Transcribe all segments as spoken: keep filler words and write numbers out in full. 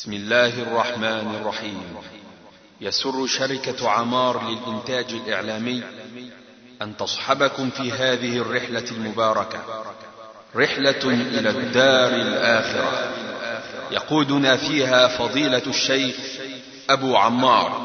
بسم الله الرحمن الرحيم. يسر شركة عمار للإنتاج الإعلامي أن تصحبكم في هذه الرحلة المباركة، رحلة إلى الدار الآخرة، يقودنا فيها فضيلة الشيخ أبو عمار،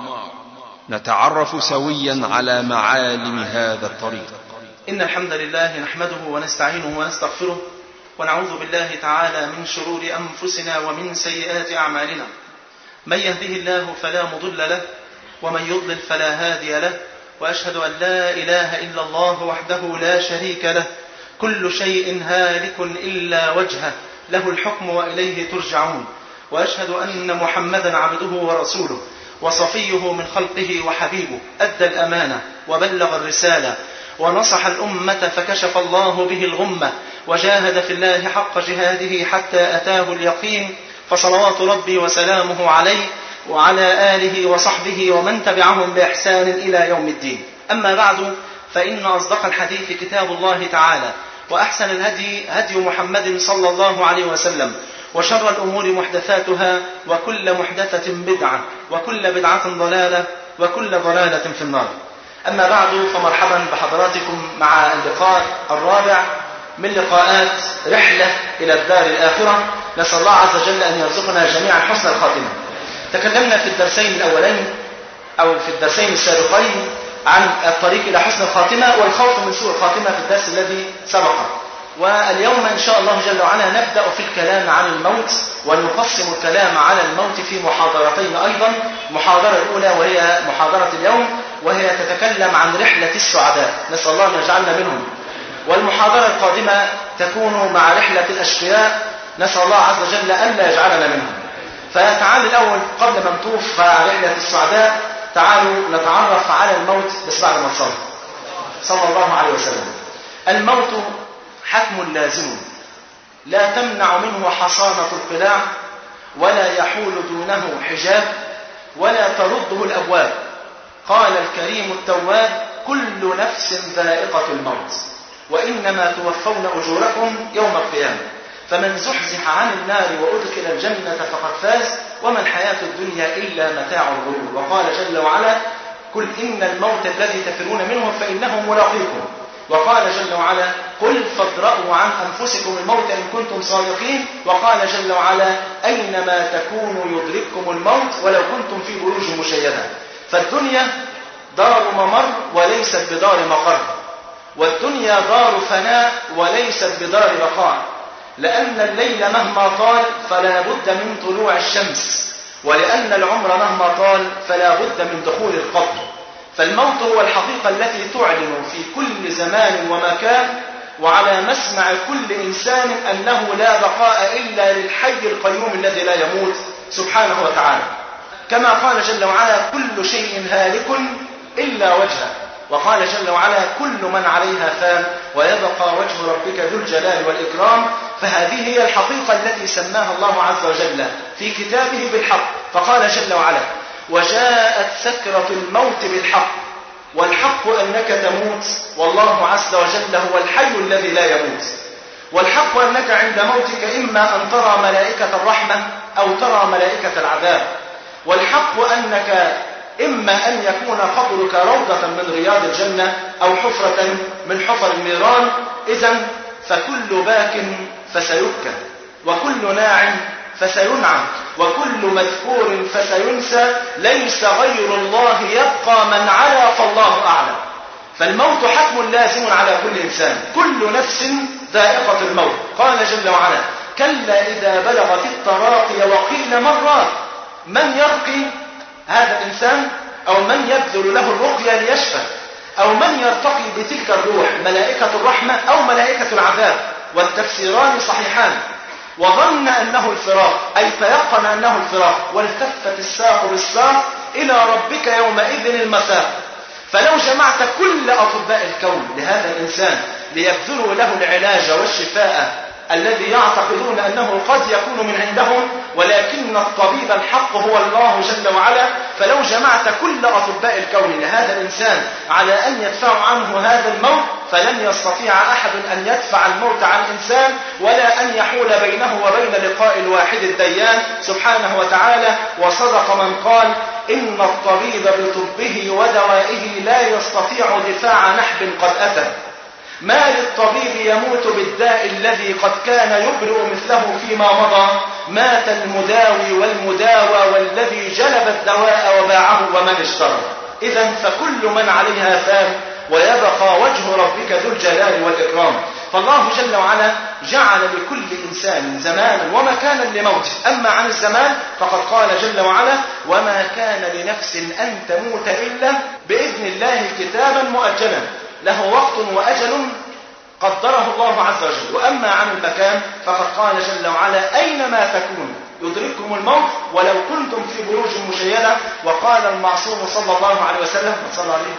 نتعرف سويا على معالم هذا الطريق. إن الحمد لله نحمده ونستعينه ونستغفره، ونعوذ بالله تعالى من شرور أنفسنا ومن سيئات أعمالنا. من يهده الله فلا مضل له، ومن يضلل فلا هادي له، وأشهد أن لا إله إلا الله وحده لا شريك له، كل شيء هالك إلا وجهه، له الحكم وإليه ترجعون. وأشهد أن محمدا عبده ورسوله وصفيه من خلقه وحبيبه، أدى الأمانة وبلغ الرسالة ونصح الأمة فكشف الله به الغمة، وجاهد في الله حق جهاده حتى أتاه اليقين، فصلوات ربي وسلامه عليه وعلى آله وصحبه ومن تبعهم بإحسان إلى يوم الدين. أما بعد، فإن أصدق الحديث كتاب الله تعالى، وأحسن الهدي هدي محمد صلى الله عليه وسلم، وشر الأمور محدثاتها، وكل محدثة بدعة، وكل بدعة ضلالة، وكل ضلالة في النار. أما بعد، فمرحبا بحضراتكم مع اللقاء الرابع من لقاءات رحلة إلى الدار الآخرة. نسأل الله عز وجل أن يرزقنا جميعا حسن الخاتمة. تكلمنا في الدرسين الأولين أو في الدرسين السابقين عن الطريق إلى حسن الخاتمة والخوف من سوء الخاتمة في الدرس الذي سبق، واليوم إن شاء الله جل وعلا نبدأ في الكلام عن الموت، ونقسم الكلام على الموت في محاضرتين أيضا. المحاضرة الأولى وهي محاضرة اليوم، وهي تتكلم عن رحلة السعداء، نسأل الله أن يجعلنا منهم. والمحاضرة القادمة تكون مع رحلة الأشقياء، نسأل الله عز وجل ألا يجعلنا منهم. فتعالوا الأول قبل ما نطوف رحلة السعداء، تعالوا نتعرف على الموت بس بعد ما نصلي صلى الله عليه وسلم. الموت حتم لازم، لا تمنع منه حصانة القلاع، ولا يحول دونه حجاب، ولا ترده الأبواب. قال الكريم التواب: كل نفس ذائقة الموت، وإنما توفون أجوركم يوم القيامة، فمن زحزح عن النار وأدخل الجنة فقد فاز، وما الحياة الدنيا إلا متاع الغرور. وقال جل وعلا: قل إن الموت الذي تفرون منه فإنه ملاقيكم. وقال جل وعلا: قل فادرءوا عن أنفسكم الموت إن كنتم صادقين. وقال جل وعلا: أينما تكونوا يدرككم الموت ولو كنتم في بروج مشيدة. فالدنيا دار ممر وليست بدار مقر، والدنيا دار فناء وليست بدار بقاء، لأن الليل مهما طال فلا بد من طلوع الشمس، ولأن العمر مهما طال فلا بد من دخول القبر. فالموت هو الحقيقة التي تعلن في كل زمان ومكان، وعلى مسمع كل إنسان أنه لا بقاء إلا للحي القيوم الذي لا يموت سبحانه وتعالى. كما قال جل وعلا: كل شيء هالك إلا وجهه. وقال جل وعلا: كل من عليها فان، ويبقى وجه ربك ذو الجلال والإكرام. فهذه هي الحقيقة التي سماها الله عز وجل في كتابه بالحق. فقال جل وعلا: وجاءت سكرة الموت بالحق، والحق أنك تموت، والله عز وجل هو الحي الذي لا يموت. والحق أنك عند موتك إما أن ترى ملائكة الرحمة أو ترى ملائكة العذاب. والحق أنك إما أن يكون قبرك روضة من رياض الجنة أو حفرة من حفر النيران. إذن فكل باك فسيبكى، وكل ناعم فسينعم، وكل مذكور فسينسى، ليس غير الله يبقى، من علا فالله أعلم. فالموت حتم لازم على كل إنسان، كل نفس ذائقة الموت. قال جل وعلا: كلا إذا بلغت التراقي وقيل من راق. من يرقي هذا الإنسان، أو من يبذل له الرقية ليشفى، أو من يرتقي بتلك الروح، ملائكة الرحمة أو ملائكة العذاب؟ والتفسيران صحيحان. وظن أنه الفراق، أي تيقن أنه الفراق، والتفت الساق بالساق إلى ربك يومئذ المساق. فلو جمعت كل أطباء الكون لهذا الإنسان ليبذلوا له العلاج والشفاء الذي يعتقدون أنه قد يكون من عندهم، ولكن الطبيب الحق هو الله جل وعلا. فلو جمعت كل أطباء الكون لهذا الإنسان على أن يدفعوا عنه هذا الموت فلن يستطيع أحد أن يدفع الموت عن إنسان ولا أن يحول بينه وبين لقاء الواحد الديان سبحانه وتعالى. وصدق من قال إن الطبيب بطبه ودوائه لا يستطيع دفاع نحب قد أتى. ما للطبيب يموت بالداء الذي قد كان يبرئ مثله فيما مضى. مات المداوي والمداوى والذي جلب الدواء وباعه ومن اشترى. إذا فكل من عليها فان ويبقى وجه ربك ذو الجلال والإكرام. فالله جل وعلا جعل لكل إنسان زمانا ومكانا لموته. أما عن الزمان فقد قال جل وعلا وما كان لنفس أن تموت إلا بإذن الله كتابا مؤجلا له وقت وأجل قدره الله عز وجل. وأما عن المكان فقد قال جل وعلا أينما تكونوا يدرككم الموت ولو كنتم في بروج مشيدة. وقال المعصوم صلى الله عليه وسلم صلى عليه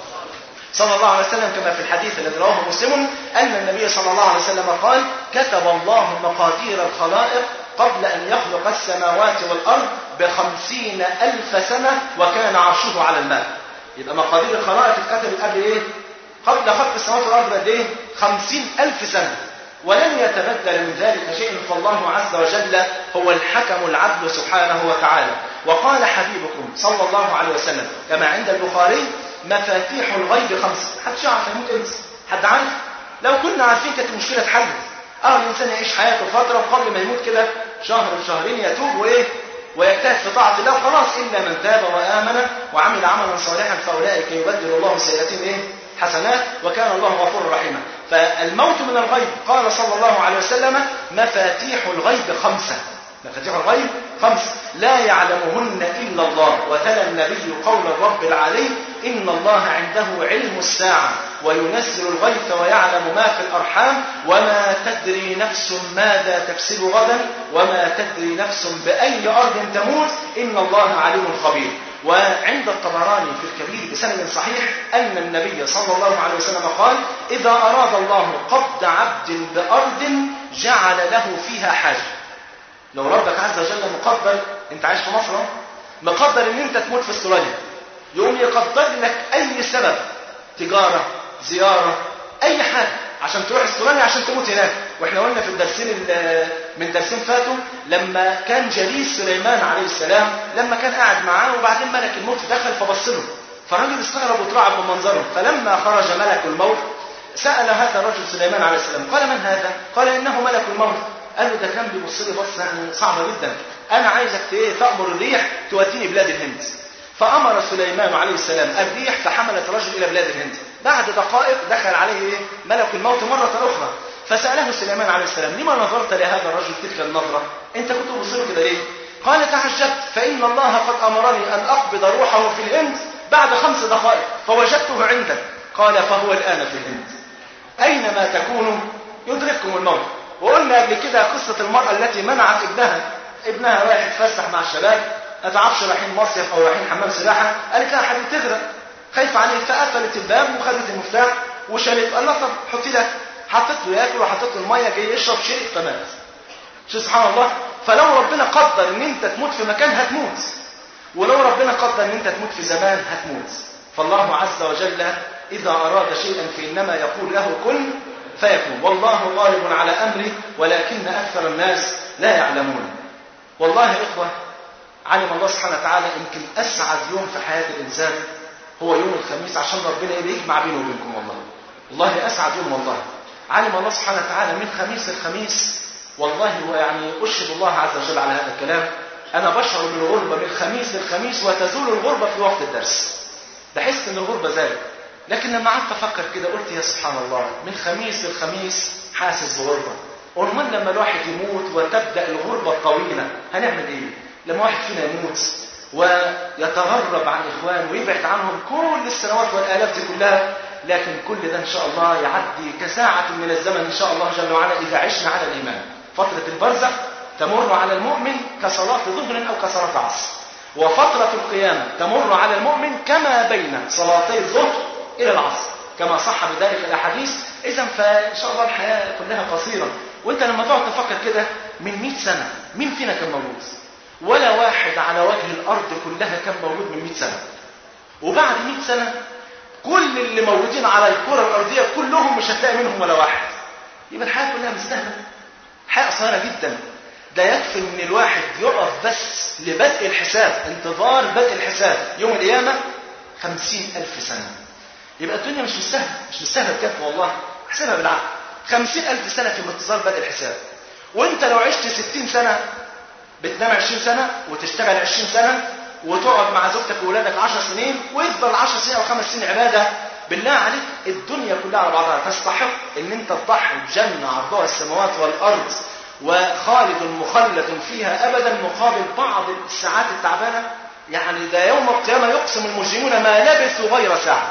صلى الله عليه وسلم كما في الحديث الذي رواه مسلم أن النبي صلى الله عليه وسلم قال كتب الله مقادير الخلائق قبل أن يخلق السماوات والأرض بخمسين ألف سنة وكان عرشه على الماء. يبقى مقادير الخلائق اتكتبت قبل إيه؟ قبل خلق السماوات والأرض قد إيه؟ خمسين ألف سنة. ولن يتبدل من ذلك شيء فالله عز وجل هو الحكم العدل سبحانه وتعالى. وقال حبيبكم صلى الله عليه وسلم كما عند البخاري مفاتيح الغيب خمسة. حد يعرف يموت امتى؟ حد عارف؟ لو كنا عارفين كانت المشكلة اتحلت. اه الإنسان يعيش حياته فترة وقبل ما يموت كده شهر شهرين يتوب وإيه ويجتهد في طاعة الله خلاص إلا من تاب وآمن وعمل عملا صالحا فأولئك يبدل الله سيئاتهم إيه؟ حسنات وكان الله غفورا رحيما. فالموت من الغيب قال صلى الله عليه وسلم مفاتيح الغيب خمسة. مفاتيح الغيب خمسة لا يعلمهن إلا الله. وتلا النبي قول الرب العلي إن الله عنده علم الساعة وينزل الغيث ويعلم ما في الأرحام وما تدري نفس ماذا تكسب غدا وما تدري نفس بأي أرض تموت إن الله عليم خبير. وعند الطبراني في الكبير بسند صحيح أن النبي صلى الله عليه وسلم قال إذا أراد الله قبض عبد بأرض جعل له فيها حاجة. لو ربك عز وجل مقدر انت عايش في مصر مقدر ان انت تموت في استراليا يقوم يقدر لك اي سبب تجارة زيارة اي حاجة عشان تروح استراليا عشان تموت هناك. واحنا قلنا في الدرسين من درسين فاتوا لما كان جليس سليمان عليه السلام لما كان قاعد معاه وبعدين ملك الموت دخل فبص له فالراجل استغرب وترعب من منظره. فلما خرج ملك الموت سأل هذا الرجل سليمان عليه السلام قال من هذا؟ قال انه ملك الموت. قال له ده كان بيبص لي بص يعني صعبه جدا انا عايزك ايه تأمر الريح توديني بلاد الهند. فأمر سليمان عليه السلام الريح فحملت الرجل إلى بلاد الهند. بعد دقائق دخل عليه إيه؟ ملك الموت مرة أخرى فسأله سليمان عليه السلام لما نظرت لهذا الرجل تلك النظرة أنت كنت بصير كده ليه؟ قال تعجبت فإن الله قد أمرني أن أقبض روحه في الهند بعد خمس دقائق فوجدته عندك. قال فهو الآن في الهند. أينما تكونوا يدرككم الموت. وقلنا قبل كده قصة المرأة التي منعت ابنها ابنها رايح يتفسح مع الشباب ما تعرفش رايحين مصيف او رايحين حمام سباحه قالت لها حبيبي تغرق خايفه عليه فقفلت الباب وخدت المفتاح وشالت. قال لها طب حطي لك حطيت له ياكل وحطيت له الميه جاي يشرب شرب فمات. شو سبحان الله. فلو ربنا قدر ان انت تموت في مكان هتموت ولو ربنا قدر ان انت تموت في زمان هتموت. فالله عز وجل اذا اراد شيئا فانما يقول له كن فيكون. والله غالب على امره ولكن اكثر الناس لا يعلمون. والله يا إخوة علم الله سبحانه وتعالى يمكن أسعد يوم في حياة الإنسان هو يوم الخميس عشان ربنا يجمع بينه وبينكم. والله والله أسعد يوم. والله علم الله سبحانه وتعالى من خميس الخميس. والله ويعني أشهد الله عز وجل على هذا الكلام أنا بشعر بالغربة من خميس الخميس وتزول الغربة في وقت الدرس. بحس إن الغربة زالت. لكن لما قعدت أفكر كده قلت يا سبحان الله من خميس الخميس حاسس بغربة. ومن لما الواحد يموت وتبدأ الغربة الطويلة هنعمل ايه؟ لما واحد فينا يموت ويتغرب عن إخوانه ويبعد عنهم كل السنوات والآلاف دي كلها لكن كل ده إن شاء الله يعدي كساعة من الزمن إن شاء الله جل وعلا إذا عشنا على الإيمان. فترة البرزخ تمر على المؤمن كصلاة ظهر أو كصلاة عصر. وفترة القيامة تمر على المؤمن كما بين صلاتي الظهر إلى العصر كما صح بذلك الأحاديث. إذن فإن شاء الله الحياة كلها قصيرة. وانت لما تقعد تفكر كده من مئة سنة مين فينا كان موجود؟ ولا واحد على وجه الأرض كلها كان موجود من مئة سنة. وبعد مئة سنة كل اللي موجودين على الكرة الأرضية كلهم مش هتلاقي منهم ولا واحد. يبقى الحياة كلها مستهلة، حياة قصيرة جدا. ده يكفي ان الواحد يقف بس لبدء الحساب، انتظار بدء الحساب يوم القيامة خمسين ألف سنة. يبقى الدنيا مش مستهلة، مش مستهلة بجد والله، احسبها بالعقل. خمسين ألف سنة في انتظار بدء الحساب. وانت لو عشت ستين سنة بتنام عشرين سنة وتشتغل عشرين سنة وتقعد مع زوجتك وولادك عشر سنين ويفضل عشر سنين او خمس سنين عبادة، بالله عليك الدنيا كلها على بعضها تستحق ان انت تضحي بجنة عرضها السماوات والارض وخالد مخلد فيها ابدا مقابل بعض الساعات التعبانة؟ يعني ده يوم القيامة يقسم المجرمون ما لبثوا غير ساعة.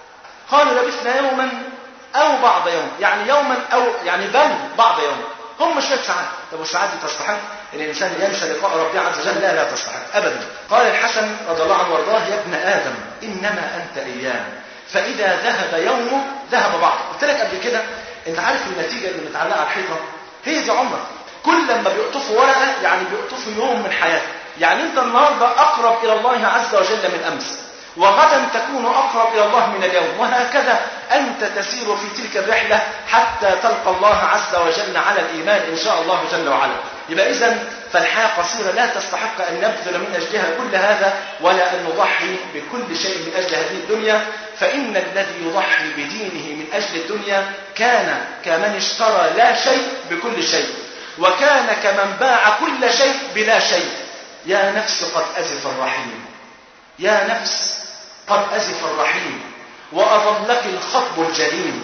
قالوا لبثنا يوما او بعض يوم، يعني يوما او يعني بل بعض يوم، هم شوية ساعات. طب والساعات دي تستحق ان الانسان ينسى لقاء ربه عز وجل؟ لا لا تستحق ابدا. قال الحسن رضي الله عنه وارضاه: يا ابن ادم انما انت ايام، فاذا ذهب يومه ذهب بعض. قلت لك قبل كده، انت عارف النتيجه اللي متعلقه على الحيطه هي دي عمرك. كل لما بيقطفوا ورقه يعني بيقطفوا يوم من حياتك. يعني انت النهارده اقرب الى الله عز وجل من امس، وغدا تكون أقرب إلى الله من اليوم، وهكذا أنت تسير في تلك الرحلة حتى تلقى الله عز وجل على الإيمان إن شاء الله جل وعلا. يبقى إذن فالحياة قصيرة، لا تستحق أن نبذل من أجلها كل هذا، ولا أن نضحي بكل شيء من أجل هذه الدنيا. فإن الذي يضحي بدينه من أجل الدنيا كان كمن اشترى لا شيء بكل شيء، وكان كمن باع كل شيء بلا شيء. يا نفس قد أزف الرحيم، يا نفس قد أزف الرحيم، وأظلك الخطب الجليل،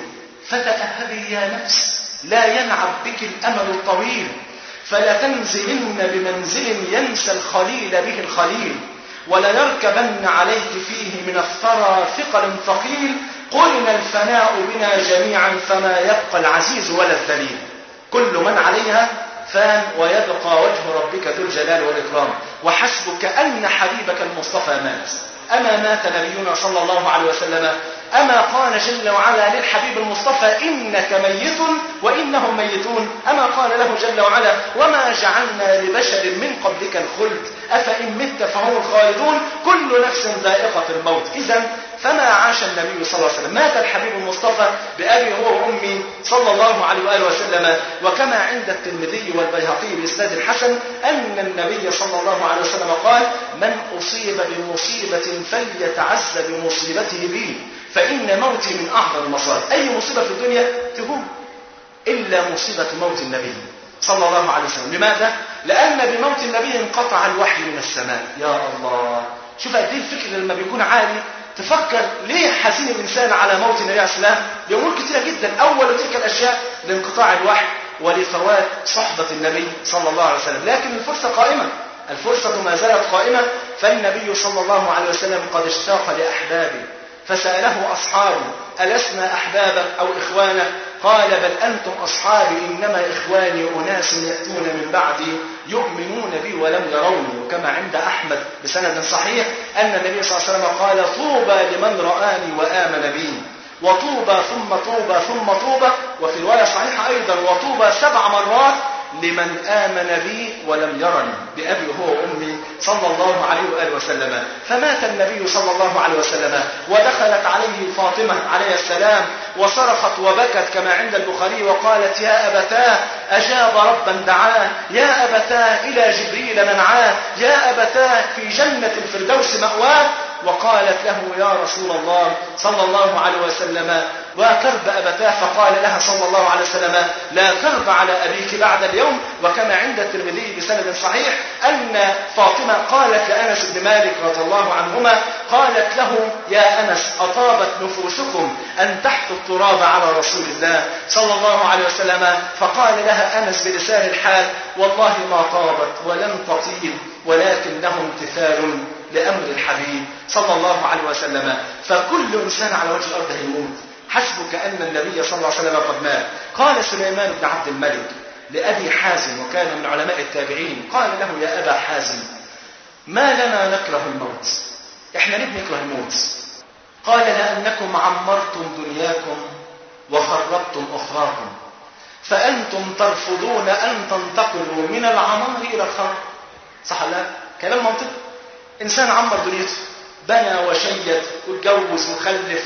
فتأهبي يا نفس لا ينعب بك الأمل الطويل، فلا تنزلن بمنزل ينسى الخليل به الخليل، ولا يركبن عليك فيه من الثرى ثقل ثقيل، قرن الفناء بنا جميعا فما يبقى العزيز ولا الذليل، كل من عليها فان ويبقى وجه ربك ذو الجلال والإكرام. وحسبك أن حبيبك المصطفى مات. أما مات نبينا صلى الله عليه وسلم؟ أما قال جل وعلا للحبيب المصطفى: إنك ميت وإنهم ميتون؟ أما قال له جل وعلا: وما جعلنا لبشر من قبلك الخلد أفإن مت فهم الخالدون كل نفس ذائقة الموت. إذن فما عاش النبي صلى الله عليه وسلم، مات الحبيب المصطفى بأبي هو وأمي صلى الله عليه وآله وسلم. وكما عند الترمذي والبيهقي بإسناد حسن أن النبي صلى الله عليه وسلم قال: من أصيب بمصيبة فليتعز بمصيبته بي، فإن موتي من أعظم المصائب. أي مصيبة في الدنيا تهون إلا مصيبة موت النبي صلى الله عليه وسلم. لماذا؟ لأن بموت النبي انقطع الوحي من السماء. يا الله، شوف قد ايه الفكر لما بيكون عالي تفكر ليه حزين الإنسان على موت النبي عليه السلام؟ لأمور كثيرة جدا. أول تلك الأشياء لانقطاع الوحي ولفوات صحبة النبي صلى الله عليه وسلم. لكن الفرصة قائمة، الفرصة ما زالت قائمة. فالنبي صلى الله عليه وسلم قد اشتاق لأحبابه، فسأله أصحابه: ألسنا أحبابك أو إخوانك؟ قال: بل أنتم أصحابي، إنما إخواني أناس يأتون من بعدي يؤمنون بي ولم يروني. وكما عند أحمد بسند صحيح أن النبي صلى الله عليه وسلم قال: طوبى لمن رآني وآمن بي، وطوبى ثم طوبى ثم طوبى، وفي رواية صحيحة أيضا: وطوبى سبع مرات لمن آمن بي ولم يرني، بأبي هو وأمي صلى الله عليه وآله وسلم. فمات النبي صلى الله عليه وسلم، ودخلت عليه فاطمة عليه السلام وصرخت وبكت كما عند البخاري وقالت: يا أبتاه أجاب ربا دعاه، يا أبتاه إلى جبريل منعاه، يا أبتاه في جنة الفردوس مأواه. وقالت له: يا رسول الله صلى الله عليه وسلم وكرب أبتاه؟ فقال لها صلى الله عليه وسلم: لا كرب على أبيك بعد اليوم. وكما عند الترمذي بسند صحيح أن فاطمة قالت لأنس بن مالك رضي الله عنهما، قالت له: يا أنس أطابت نفوسكم أن تحثوا التراب على رسول الله صلى الله عليه وسلم؟ فقال لها أنس بلسان الحال: والله ما طابت ولم تطيب، ولكنه امتثال لأمر الحبيب صلى الله عليه وسلم. فكل إنسان على وجه الأرض هيموت. حسبك أن النبي صلى الله عليه وسلم قد مات. قال سليمان بن عبد الملك لأبي حازم، وكان من علماء التابعين، قال له: يا أبا حازم، ما لنا نكره الموت؟ إحنا ليه بنكره الموت؟ قال: لأنكم عمرتم دنياكم وخربتم أخراكم، فأنتم ترفضون أن تنتقلوا من العمار إلى الخراب. صح لا؟ كلام منطقي. إنسان عمر دنيته، بنى وشيد واتجوز وخلف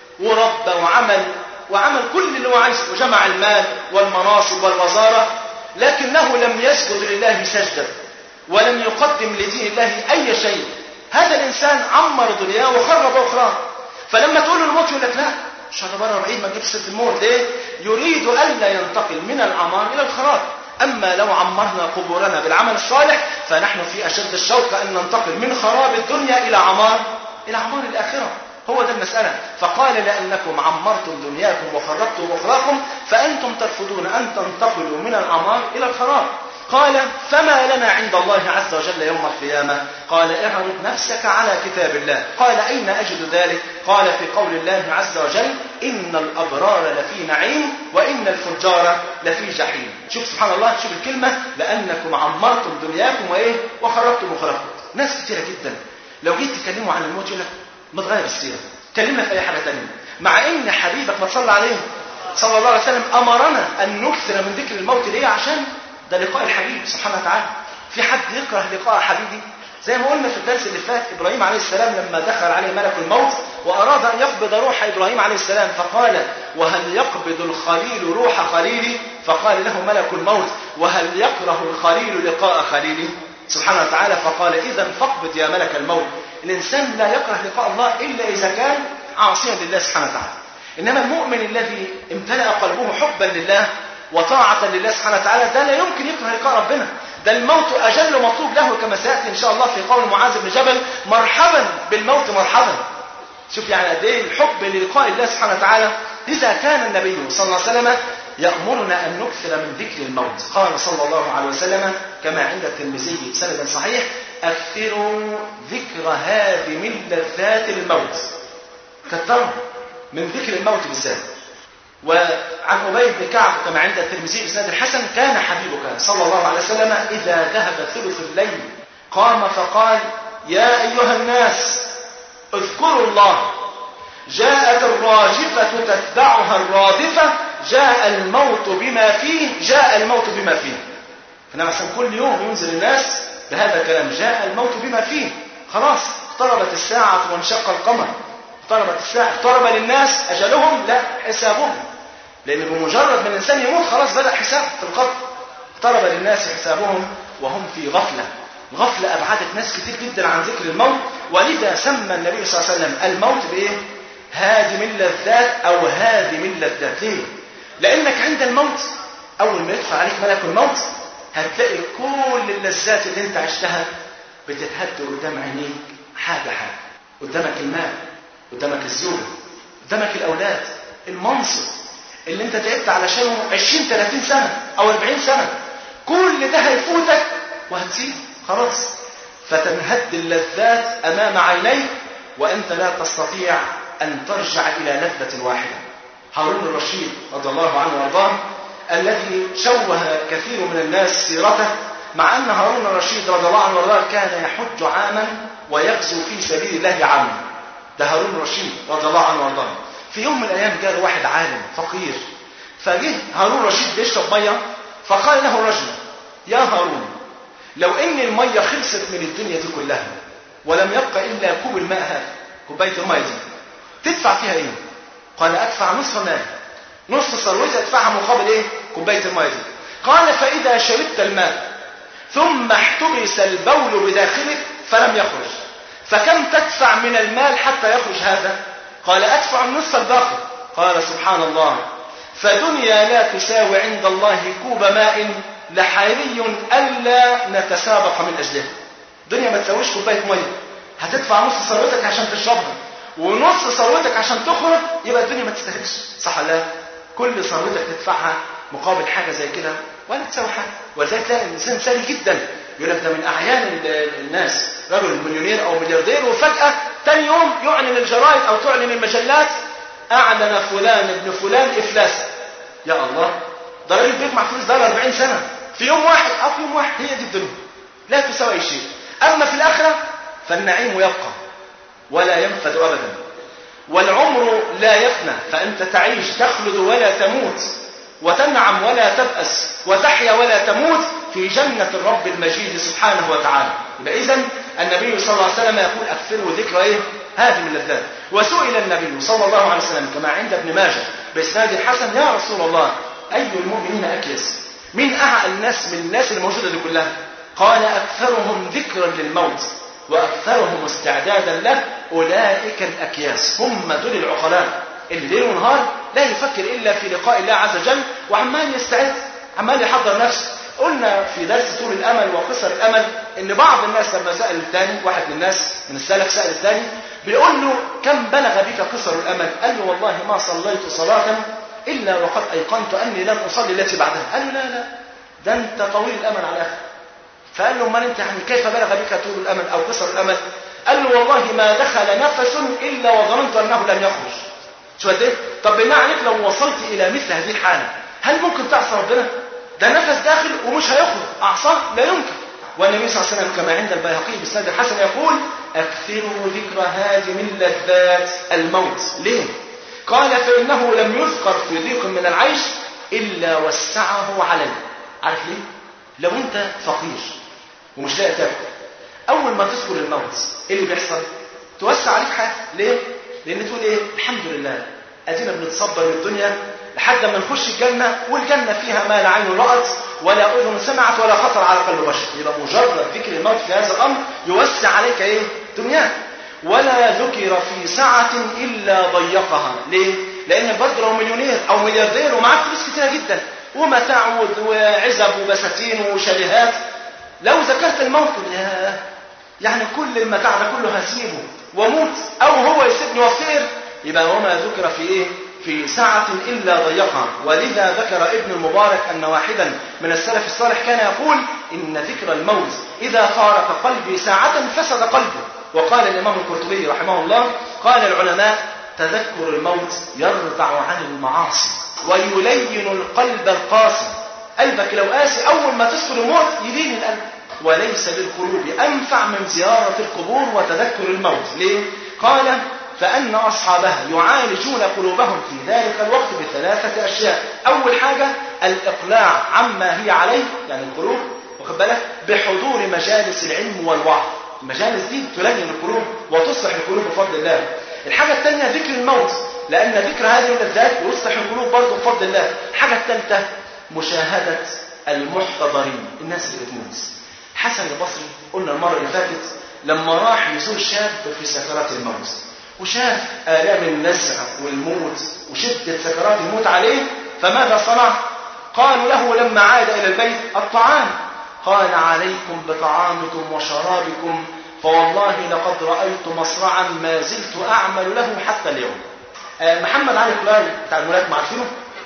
وربى وعمل وعمل كل اللي هو عايزه وجمع المال والمناصب والوزارة، لكنه لم يسجد لله سجدة ولم يقدم لدين الله أي شيء. هذا الإنسان عمر دنياه وخرب أخرى. فلما تقول له الموت يقول لك لا، مش أنا بره بعيد، ما تجيبش سيرة الموت. ليه؟ يريد ألا ينتقل من العمار إلى الخراب. أما لو عمرنا قبورنا بالعمل الصالح فنحن في أشد الشوق أن ننتقل من خراب الدنيا إلى عمار إلى عمار الآخرة. هو ده المسألة. فقال لأنكم عمرتم دنياكم وخربتم أخراكم فأنتم ترفضون أن تنتقلوا من العمار إلى الخراب. قال فما لنا عند الله عز وجل يوم القيامة؟ قال اعرض نفسك على كتاب الله. قال أين أجد ذلك؟ قال في قول الله عز وجل إن الأبرار لفي نعيم وإن الفجار لفي جحيم. شوف سبحان الله، شوف الكلمة، لأنكم عمرتم دنياكم وإيه وخربتم أخراكم. ناس كتيرة جدا لو جيت تكلموا عن الموت يقول لك ما تغير السيرة، كلمنا في أي حاجة تانية، مع إن حبيبك ما تصلى عليه صلى الله عليه وسلم أمرنا أن نكثر من ذكر الموت. ليه؟ عشان ده لقاء الحبيب سبحانه وتعالى. في حد يكره لقاء حبيبي؟ زي ما قلنا في الدرس اللي فات، إبراهيم عليه السلام لما دخل عليه ملك الموت وأراد أن يقبض روح إبراهيم عليه السلام فقال وهل يقبض الخليل روح خليلي؟ فقال له ملك الموت وهل يكره الخليل لقاء خليلي؟ سبحانه وتعالى فقال إذا فاقبض يا ملك الموت. الإنسان لا يكره لقاء الله إلا إذا كان عاصيا لله سبحانه وتعالى. إنما المؤمن الذي امتلأ قلبه حبا لله وطاعة لله سبحانه وتعالى ده لا يمكن يكره لقاء ربنا. ده الموت أجل مطلوب له، كما سيأتي إن شاء الله في قول معاذ بن جبل مرحبا بالموت مرحبا. شوف يعني قد إيه الحب للقاء الله سبحانه وتعالى. لذا كان النبي صلى الله عليه وسلم يأمرنا أن نكثر من ذكر الموت. قال صلى الله عليه وسلم كما عند الترمذي بسند صحيح أكثروا ذكر هادم اللذات الموت. كثروا من ذكر الموت بالذات. وعن أبي بن كعب كما عند الترمذي بسند الحسن كان حبيبك صلى الله عليه وسلم إذا ذهب ثلث الليل قام فقال يا أيها الناس اذكروا الله، جاءت الراجفة تتبعها الرادفة، جاء الموت بما فيه، جاء الموت بما فيه. فنحن كل يوم ينزل الناس بهذا الكلام، جاء الموت بما فيه. خلاص اقتربت الساعة وانشق القمر، اقتربت الساعة، اقترب للناس أجلهم لا حسابهم، لأن بمجرد من الإنسان يموت خلاص بدأ حساب في القبر. اقترب للناس حسابهم وهم في غفلة. غفلة أبعدت ناس كتير جدا عن ذكر الموت. ولذا سمى النبي صلى الله عليه وسلم الموت بإيه؟ هادم اللذات أو هادم اللذات. ليه؟ لأنك عند الموت أول ما يدخل عليك ملك الموت هتلاقي كل اللذات اللي انت عشتها بتتهد قدام عينيك حاجة حاجة. قدامك المال، قدامك الزوجة، قدامك الأولاد، المنصب اللي انت تعبت علشانه عشرين ثلاثين سنة أو أربعين سنة، كل ده هيفوتك وهتسيب خلاص. فتنهد اللذات أمام عينيك وأنت لا تستطيع أن ترجع إلى لذة واحدة. هارون الرشيد رضي الله عنه وارضاه الذي شوه كثير من الناس سيرته، مع أن هارون الرشيد رضي الله عنه وارضاه كان يحج عاما ويغزو في سبيل الله عاما. ده هارون الرشيد رضي الله عنه وارضاه. في يوم من الأيام جاء واحد عالم فقير، فجه هارون الرشيد بيشرب مية فقال له الرجل يا هارون لو ان المية خلصت من الدنيا دي كلها ولم يبقى إلا كوب الماء هذا، كوباية المية دي، تدفع فيها ايه؟ قال ادفع نصف مال، نصف ثروتي ادفعها مقابل ايه؟ كوباية المية دي. قال فإذا شربت الماء ثم احتبس البول بداخلك فلم يخرج فكم تدفع من المال حتى يخرج هذا؟ قال ادفع النصف الباقي. قال سبحان الله، فدنيا لا تساوي عند الله كوب ماء لحري ألا نتسابق من أجلها. دنيا ما تساويش كوباية مية، هتدفع نص ثروتك عشان تشربها ونص ثروتك عشان تخرج، يبقى الدنيا ما تستاهلش. صح ولا؟ كل ثروتك تدفعها مقابل حاجة زي كده ولا تساوي حاجة. ولذلك تلاقي الإنسان ثري جدا يقول لك ده من أعيان الناس رجل مليونير أو ملياردير، وفجأة تاني يوم يعلن الجرائد أو تعلن المجلات أعلن فلان ابن فلان إفلاسا. يا الله، ده راجل بيجمع فلوس ده أربعين سنة في يوم واحد أو في يوم واحد. هي دي الدنيا لا تساوي أي شيء. أما في الآخرة فالنعيم يبقى ولا ينفد أبدا، والعمر لا يفنى، فأنت تعيش تخلد ولا تموت. وتنعم ولا تبأس وتحيا ولا تموت في جنة الرب المجيد سبحانه وتعالى. يبقى إذن النبي صلى الله عليه وسلم يقول أكثروا ذكر إيه؟ هذه من اللذات. وسئل النبي صلى الله عليه وسلم كما عند ابن ماجه بإسناد الحسن: يا رسول الله أي المؤمنين أكيس؟ مين أعقل الناس من الناس الموجودة دي كلها؟ قال: أكثرهم ذكرا للموت وأكثرهم استعدادا له أولئك الأكياس. هم دول العقلاء اللي ليل ونهار لا يفكر إلا في لقاء الله عز وجل، وعمال يستعد، عمال يحضر نفسه. قلنا في درس طول الأمل وقصر الأمل إن بعض الناس لما سأل الثاني، واحد من الناس من السلف سأل الثاني بيقول له: كم بلغ بك قصر الأمل؟ قال له: والله ما صليت صلاة إلا وقد أيقنت أني لن أصلي التي بعدها. قال له: لا لا ده أنت طويل الأمل على الآخر. فقال له: من أنت يعني كيف بلغ بك طول الأمل أو قصر الأمل؟ قال له: والله ما دخل نفس إلا وظننت أنه لن يخرج. شو قد إيه؟ طب بالله عليك لو وصلت إلى مثل هذه الحالة هل ممكن تعصى ربنا؟ ده نفس داخل ومش هيخرج، أعصاه لا يمكن. والنبي صلى الله عليه وسلم كما عند البيهقي بإسناد الحسن يقول: أكثروا ذكر هذه من لذات الموت. ليه؟ قال: فإنه لم يذكر في ضيق من العيش إلا وسعه عليه. عارف ليه؟ لو أنت فقير ومش لاقي تاكل، أول ما تذكر الموت إيه اللي بيحصل؟ توسع عليك حاجة. ليه؟ لأن تقول إيه؟ الحمد لله أدينا بنتصبر من الدنيا لحد ما نخش الجنة، والجنة فيها ما لا عين رأت ولا أذن سمعت ولا خطر على قلب بشر. يبقى مجرد ذكر الموت في هذا الأمر يوسع عليك إيه؟ دنياك. ولا ذكر في ساعة إلا ضيقها. ليه؟ لأن برضه لو مليونير أو ملياردير ومعاك فلوس كتيرة جدا ومتاع وعزب وبساتين وشاليهات، لو ذكرت الموت يا يعني كل المتاع ده كله هسيبه وموت، أو هو يسيبني وفير، يبقى وما ذكر في إيه؟ في ساعة إلا ضيقها. ولذا ذكر ابن المبارك أن واحدا من السلف الصالح كان يقول: إن ذكر الموت إذا فارق قلبي ساعة فسد قلبه. وقال الإمام القرطبي رحمه الله: قال العلماء: تذكر الموت يرضع عن المعاصي ويلين القلب القاسي. قلبك لو قاسي أول ما تذكر الموت يلين القلب. وليس للقلوب أنفع من زيارة القبور وتذكر الموت. ليه؟ قال: فأن أصحابها يعالجون قلوبهم في ذلك الوقت بثلاثة أشياء. أول حاجة الإقلاع عما هي عليه، يعني القلوب واخد بالك بحضور مجالس العلم والوعظ. المجالس دي تلين القلوب وتصلح القلوب بفضل الله. الحاجة الثانية ذكر الموت، لأن ذكر هذه اللذات يصلح القلوب برضه بفضل الله. الحاجة الثالثة مشاهدة المحتضرين، الناس اللي بتموت. حسن البصري قلنا المرة اللي فاتت لما راح يزور شاب في سكرات الموت وشاف آلام النزع والموت وشدة سكرات الموت عليه، فماذا صنع؟ قالوا له لما عاد إلى البيت: الطعام. قال: عليكم بطعامكم وشرابكم، فوالله لقد رأيت مصرعا ما زلت أعمل له حتى اليوم. آه محمد علي كلاي بتاع الملاكمة عارفينه؟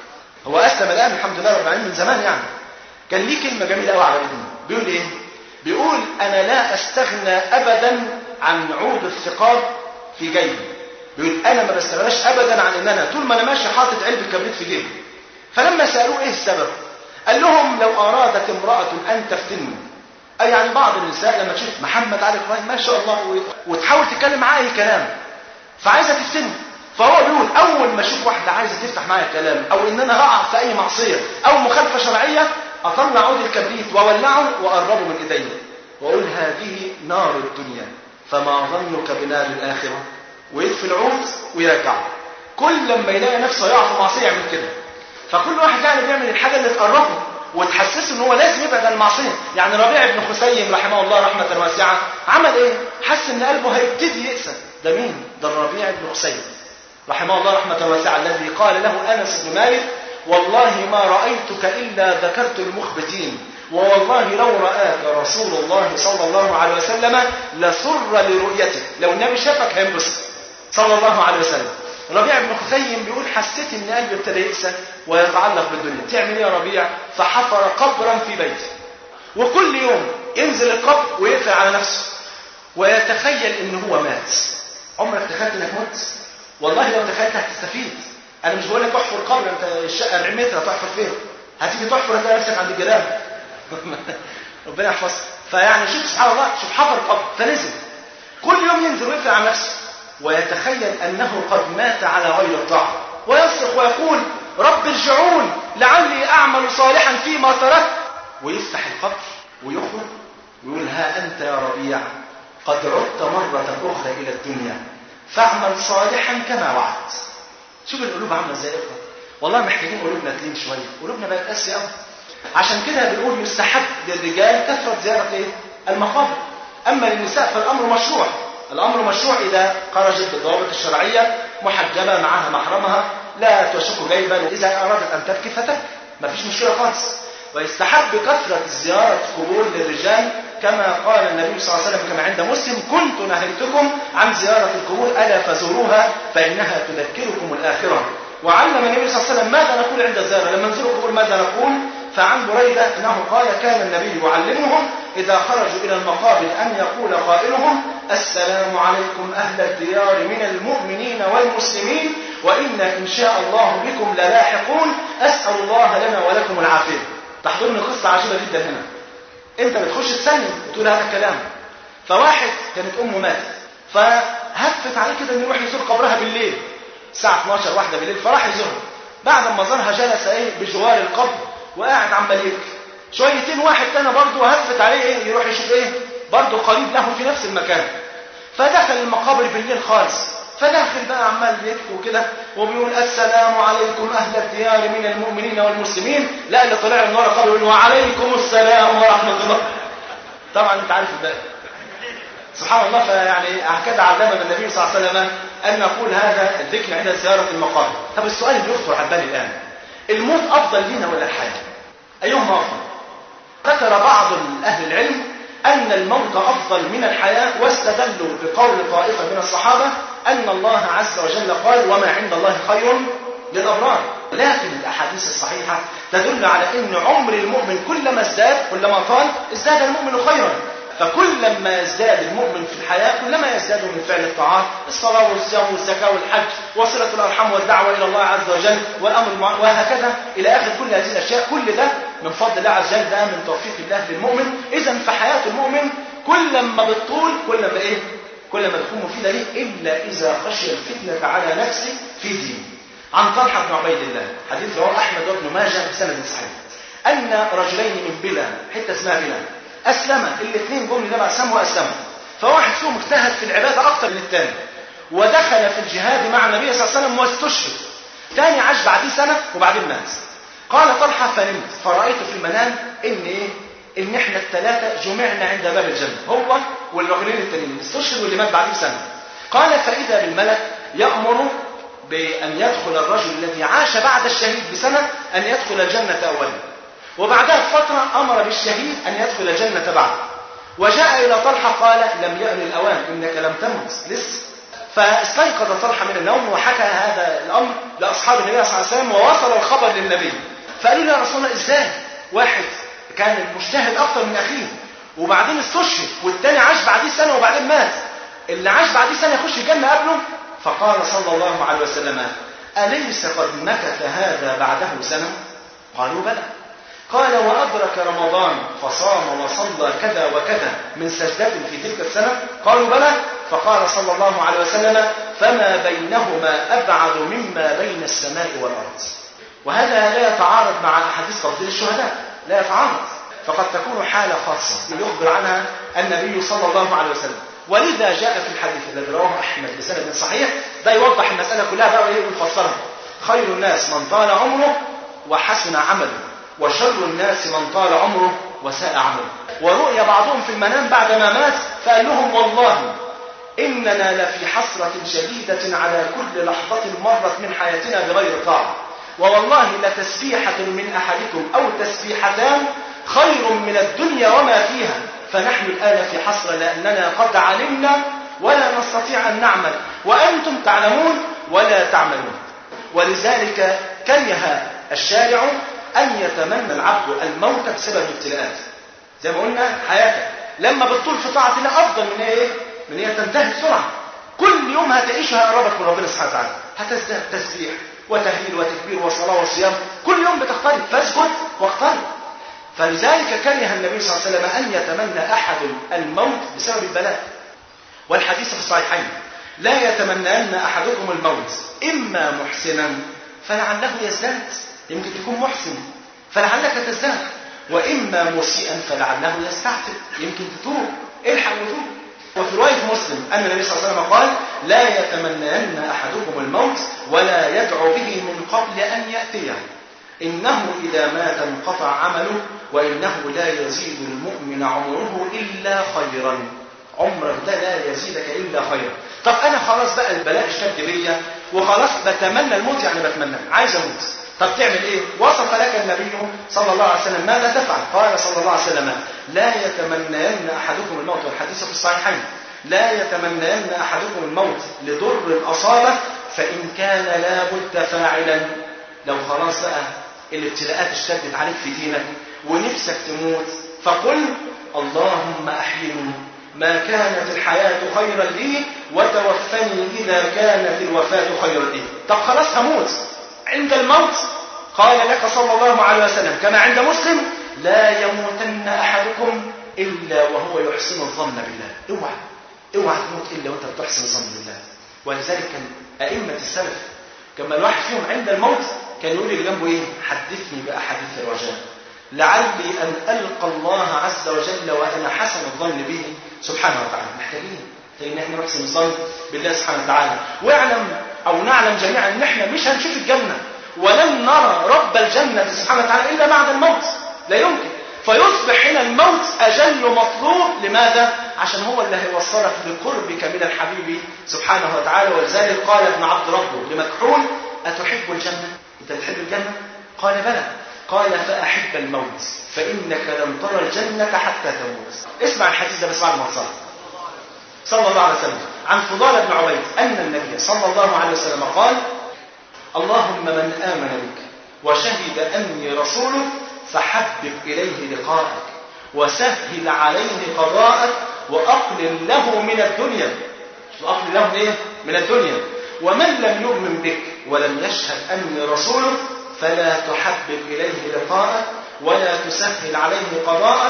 هو أسلم الآن الحمد لله رب العالمين من زمان يعني. كان ليه كلمة جميلة قوي على ابنه، بيقول إيه؟ بيقول: أنا لا أستغنى أبدا عن عود الثقاب في جيبي. بيقول: أنا ما بستغناش أبدا عن إن أنا طول ما أنا ماشي حاطط علبة كبريت في جيبي. فلما سألوه إيه السبب؟ قال لهم: لو أرادت امرأة أن تفتني، أي يعني بعض النساء لما تشوف محمد علي كلاي ما شاء الله وتحاول تتكلم معاه أي كلام فعايزة تفتني، فهو بيقول: أول ما أشوف واحدة عايزة تفتح معايا الكلام أو إن أنا هقع في أي معصية أو مخالفة شرعية، أطلع عود الكبريت وأولعه وأقربه من إيدي وأقول: هذه نار الدنيا فما ظنك بنار الآخرة، ويدفي العود ويرجعه. كل لما يلاقي نفسه يقع في معصية يعمل كده. فكل واحد يعني بيعمل الحاجة اللي تقربه وتحسسه ان هو لازم يبعد عن المعصية. يعني ربيع بن خثيم رحمه الله رحمة واسعة عمل ايه؟ حس ان قلبه هيبتدي يقسى. ده مين؟ ده الربيع بن خثيم رحمه الله رحمة واسعة الذي قال له أنس بن مالك: والله ما رأيتك إلا ذكرت المخبتين، ووالله لو رآك رسول الله صلى الله عليه وسلم لسر لرؤيتك. لو النبي شافك هينبسط صلى الله عليه وسلم. ربيع بن خثيم بيقول: حسيت ان قلبي ابتدى يقسى ويتعلق بالدنيا. تعمل ايه يا ربيع؟ فحفر قبرا في بيته، وكل يوم ينزل القبر ويقفل على نفسه ويتخيل ان هو مات. عمرك تخيلت انك مت؟ والله لو تخيلت هتستفيد. انا مش بقول لك احفر قبر، انت الشقه أربعين متر هتحفر فين؟ هتيجي تحفر هتلاقي نفسك عند الجيران. ربنا يحفظك. فيعني شوف سبحان الله، شوف حفر قبر فنزل كل يوم ينزل ويقفل على نفسه ويتخيل أنه قد مات على غير الطاعة، ويصرخ ويقول: رب ارجعون لعلي أعمل صالحا فيما تركت، ويفتح القبر ويخرج ويقول ها أنت يا ربيع قد عدت مرة أخرى إلى الدنيا فاعمل صالحا كما وعدت. شوف القلوب عاملة ازاي يا إخوة، والله محتاجين قلوبنا تلين شوية، قلوبنا بقت قاسية قوي. عشان كده بنقول يستحب للرجال كثرة زيارة ايه؟ المقابر. أما للنساء فالأمر مشروع، الأمر مشروع إذا خرجت بالضوابط الشرعية محجبة معها محرمها لا تشق جيبا، وإذا أرادت أن تبكي فتبكي مفيش مشكلة خالص. ويستحب كثرة زيارة قبور للرجال كما قال النبي صلى الله عليه وسلم كما عند مسلم كنت نهيتكم عن زيارة القبور ألا فزوروها فإنها تذكركم الآخرة. وعلم النبي صلى الله عليه وسلم ماذا نقول عند الزيارة، لما نزور القبور ماذا نقول. فعن بريدة أنه قال كان النبي يعلمهم إذا خرجوا إلى المقابر أن يقول قائلهم السلام عليكم أهل الديار من المؤمنين والمسلمين وإنا إن شاء الله بكم للاحقون أسأل الله لنا ولكم العافية. تحضرني قصة عجيبة جدا هنا. أنت بتخش تسلم وتقول هذا الكلام، فواحد كانت أمه ماتت فهفت عليه كده أن يروح يزور قبرها بالليل الساعة اثناشر واحدة بالليل، فراح يزورها. بعد ما زارها جلس ايه بجوار القبر وقاعد عمال يبكي. شويتين واحد تاني برضه هفت عليه ايه يروح يشوف ايه برضه قريب له في نفس المكان، فدخل المقابر بالليل خالص، فداخل بقى عمال يبكي وكده وبيقول السلام عليكم اهل الديار من المؤمنين والمسلمين. لا اللي طلع من ورا القبر يقول وعليكم السلام ورحمه الله. طبعا انت عارف الباقي. سبحان الله. فيعني هكذا علمنا النبي صلى الله عليه وسلم ان نقول هذا الذكر عند زياره المقابر. طب السؤال اللي يخطر على بالي الان، الموت افضل لنا ولا الحياه؟ ايهما افضل؟ ذكر بعض اهل العلم ان الموت افضل من الحياه، واستدلوا بقول طائفه من الصحابه ان الله عز وجل قال وما عند الله خير للابرار. لكن الاحاديث الصحيحه تدل على ان عمر المؤمن كلما ازداد كلما طال ازداد المؤمن خيرا. فكلما يزداد المؤمن في الحياة كلما يزداد من فعل الطاعات، الصلاة والصيام والزكاة والحج وصلة الأرحام والدعوة إلى الله عز وجل والأمر وهكذا إلى آخر كل هذه الأشياء. كل ده من فضل الله عز وجل، ده من توفيق الله للمؤمن. إذا فحياة المؤمن كلما بتطول كلما إيه؟ كلما تكون مفيدة ليه، إلا إذا خشي الفتنة على نفسه في دينه. عن طلحة بن عبيد الله حديث رواه أحمد وابن ماجه بسند صحيح أن رجلين من بلاد، حتة اسمها بلاد، أسلم. الاثنين جم لنبع سم وأسلموا. فواحد فيهم اجتهد في العبادة أكثر من الثاني ودخل في الجهاد مع النبي صلى الله عليه وسلم واستشهد. ثاني عاش بعديه سنة وبعدين مات. قال طلحة فنمت فرأيت في المنام إن إيه؟ إن إحنا الثلاثة جمعنا عند باب الجنة، هو والرجلين التانيين استشهد واللي مات بعديه سنة. قال فإذا بالملك يأمر بأن يدخل الرجل الذي عاش بعد الشهيد بسنة أن يدخل الجنة أولا، وبعدها بفترة أمر بالشهيد أن يدخل الجنة بعد. وجاء إلى طلحة قال لم يأن الأوان إنك لم تمت لسه. فاستيقظ طلحة من النوم وحكى هذا الأمر لأصحاب النبي صلى الله عليه وسلم ووصل الخبر للنبي. فقالوا له يا رسول الله إزاي واحد كان مجتهد أكثر من أخيه وبعدين استشهد والتاني عاش بعديه سنة وبعدين مات، اللي عاش بعديه سنة يخش الجنة قبله؟ فقال صلى الله عليه وسلم أليس قد مكث هذا بعده سنة؟ قالوا بلى. قال وأدرك رمضان فصام وصلى كذا وكذا من سجدة في تلك السنة؟ قالوا بلى. فقال صلى الله عليه وسلم فما بينهما أبعد مما بين السماء والأرض. وهذا لا يتعارض مع أحاديث تفضيل الشهداء، لا يتعارض، فقد تكون حالة خاصة يخبر عنها النبي صلى الله عليه وسلم. ولذا جاء في الحديث الذي رواه أحمد بسند صحيح ده يوضح المسألة كلها بقى ويفسرها. خير الناس من طال عمره وحسن عمله، وشر الناس من طال عمره وساء عمله. ورؤيا بعضهم في المنام بعدما مات فقال لهم والله إننا لفي حسرة شديدة على كل لحظة مرت من حياتنا بغير طاعة، ووالله لتسبيحة من أحدكم أو تسبيحتان خير من الدنيا وما فيها، فنحن الآن في حسرة لأننا قد علمنا ولا نستطيع أن نعمل وأنتم تعلمون ولا تعملون. ولذلك كره الشارع أن يتمنى العبد الموت بسبب الابتلاءات. زي ما قلنا حياتك لما بتطول في طاعة الله أفضل من إيه؟ من هي تنتهي بسرعة. كل يوم هتعيشها قربك من ربنا سبحانه وتعالى، هتزداد تسبيح وتهليل وتكبير وصلاة وصيام، كل يوم بتقترب، فاسجد واقترب. فلذلك كره النبي صلى الله عليه وسلم أن يتمنى أحد الموت بسبب البلاء. والحديث في الصحيحين لا يتمنى أن أحدكم الموت إما محسنا فلعله يزداد يمكن تكون محسن فلعلك تزداد، وإما مسيئا فلعله يستعتب، يمكن تتوب، الحق وتوب. وفي رواية مسلم أن النبي صلى الله عليه وسلم قال: لا يتمنين أحدكم الموت ولا يدعو به من قبل أن يأتيه، إنه إذا مات انقطع عمله وإنه لا يزيد المؤمن عمره إلا خيرا. عمرك ده لا يزيدك إلا خيرا. طب أنا خلاص بقى البلاء اشتد بيا وخلاص بتمنى الموت، يعني بتمنى عايز أموت، طب تعمل إيه؟ وصف لك النبي صلى الله عليه وسلم ماذا تفعل. قال صلى الله عليه وسلم: لا يتمنين أحدكم الموت، والحديث في الصحيحين، لا يتمنين أحدكم الموت لضر أصابه فإن كان لا بد فاعلا. لو خلاص بقى الابتلاءات اشتدت عليك في دينك ونفسك تموت، فقل: اللهم أحيني ما كانت الحياة خيرا لي وتوفني إذا كانت الوفاة خيرا لي. طب خلاص هموت، عند الموت قال لك صلى الله عليه وسلم كما عند مسلم: لا يموتن أحدكم إلا وهو يحسن الظن بالله. اوعى اوعى تموت إلا وانت بتحسن الظن بالله. ولذلك كان أئمة السلف كما الواحد فيهم عند الموت كان يقول اللي جنبه ايه؟ حدثني بأحاديث الرجاء لعلي أن ألقى الله عز وجل وأنا حسن الظن به سبحانه وتعالى. محتاجين لأن احنا نحسن الظن بالله سبحانه وتعالى، واعلم أو نعلم جميعا أن احنا مش هنشوف الجنة ولن نرى رب الجنة سبحانه وتعالى إلا بعد الموت، لا يمكن. فيصبح هنا الموت أجل مطلوب. لماذا؟ عشان هو اللي هيوصلك لقربك من الحبيب سبحانه وتعالى. ولذلك قال ابن عبد ربه لمكحول: أتحب الجنة؟ أنت تحب الجنة؟ قال: بلى. قال: فأحب الموت فإنك لن ترى الجنة حتى تموت. اسمع الحديث ده بس بعد ما تصلي. صلى الله عليه وسلم عن فضال بن عبيد أن النبي صلى الله عليه وسلم قال: اللهم من آمن بك وشهد أني رسولك فحبب إليه لقاءك وسهل عليه قضاءك وأقلل له من الدنيا. وأقلل له إيه؟ من الدنيا. ومن لم يؤمن بك ولم يشهد أني رسولك فلا تحبب إليه لقاءك ولا تسهل عليه قضاءك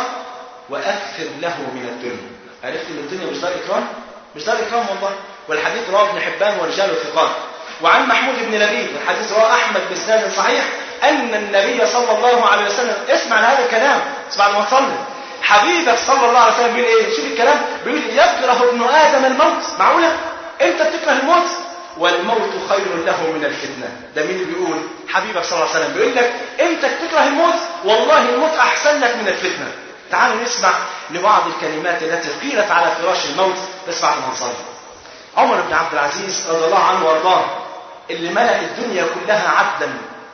وأكثر له من الدنيا. عرفت ان الدنيا مش دار إكرام؟ مش دار إكرام والله. والحديث رواه ابن حبان ورجاله ثقات. وعن محمود بن لبيد والحديث رواه أحمد بإسناد صحيح أن النبي صلى الله عليه وسلم، اسمع هذا الكلام اسمع لما تصلي، حبيبك صلى الله عليه وسلم بيقول إيه؟ شوف الكلام، بيقول: يكره ابن آدم الموت. معقولة؟ أنت بتكره الموت؟ والموت خير له من الفتنة. ده مين اللي بيقول؟ حبيبك صلى الله عليه وسلم بيقول لك أنت بتكره الموت، والله الموت أحسن لك من الفتنة. تعالوا نسمع لبعض الكلمات التي قيلت على فراش الموت بس بعد ما نصلي. عمر بن عبد العزيز رضي الله عنه وارضاه، اللي ملأ الدنيا كلها عدلا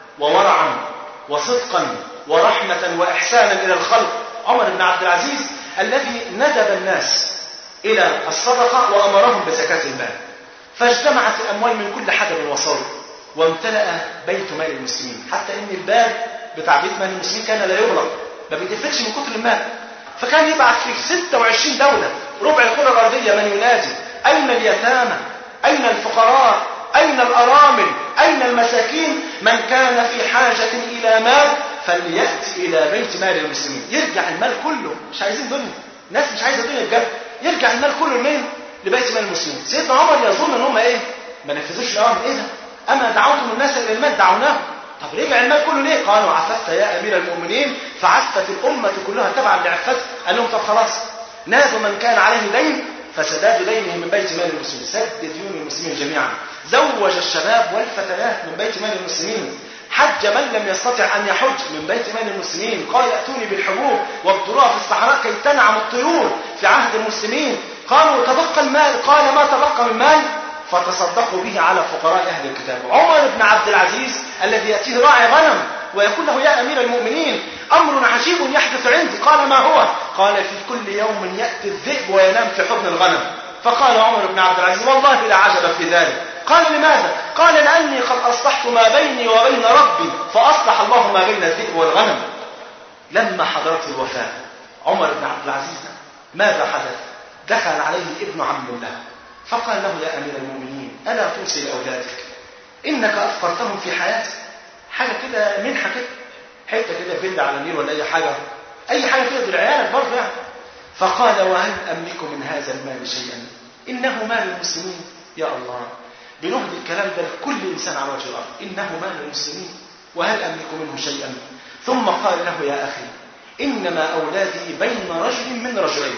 وورعا وصدقا ورحمة وإحسانا إلى الخلق. عمر بن عبد العزيز الذي ندب الناس إلى الصدقة وأمرهم بزكاة المال، فاجتمعت الأموال من كل حدب وصوب وامتلأ بيت مال المسلمين، حتى إن الباب بتاع بيت مال المسلمين كان لا يغلق، ما بيتفتش من كتر المال. فكان يبعث في ستة وعشرين دولة ربع الكرة الأرضية من ينادي: أين اليتامى؟ أين الفقراء؟ أين الأرامل؟ أين المساكين؟ من كان في حاجة إلى مال فليأتي إلى بيت مال المسلمين. يرجع المال كله، مش عايزين دنيا، ناس مش عايزة دنيا بجد، يرجع المال كله لمين؟ لبيت مال المسلمين. سيدنا عمر يظن ان هم ايه؟ ما نفذوش الأمر. ايه ده؟ أما دعوتم الناس إلى المال دعوناه. طب رجع المال كله ليه؟ قالوا: عففت يا أمير المؤمنين، فعفت الأمة كلها تبعا لعفتك. قال لهم: طب خلاص، نادوا من كان عليه دين فسداد دينه من بيت مال المسلمين، سد ديون المسلمين جميعا. زوج الشباب والفتيات من بيت مال المسلمين، حج من لم يستطع أن يحج من بيت مال المسلمين. قال: ائتوني بالحبوب وابذروها في الصحراء كي تنعم الطيور في عهد المسلمين. قالوا: تبقى المال. قال: ما تبقى من مال فتصدقوا به على فقراء أهل الكتاب. عمر بن عبد العزيز الذي يأتيه راعي غنم ويقول له: يا أمير المؤمنين، أمر عجيب يحدث عندي. قال: ما هو؟ قال: في كل يوم يأتي الذئب وينام في حضن الغنم. فقال عمر بن عبد العزيز: والله لا عجب في ذلك. قال: لماذا؟ قال: لأني قد أصلحت ما بيني وبين ربي فأصلح الله ما بين الذئب والغنم. لما حضرت الوفاة عمر بن عبد العزيز ماذا حدث؟ دخل عليه ابن عم الله فقال له: يا أمير المؤمنين، ألا توصي لأولادك؟ إنك أفقرتهم في حياتك. حاجة كده منحة كده، حتة كده فيلا على النيل ولا أي حاجة، أي حاجة كده لعيالك برضه يعني. فقال: وهل أملك من هذا المال شيئا؟ إنه مال المسلمين. يا الله، بنهدي الكلام ده لكل إنسان على وجه الأرض. إنه مال المسلمين. وهل أملك منه شيئا؟ ثم قال له يا أخي إنما أولادي بين رجل من رجلين،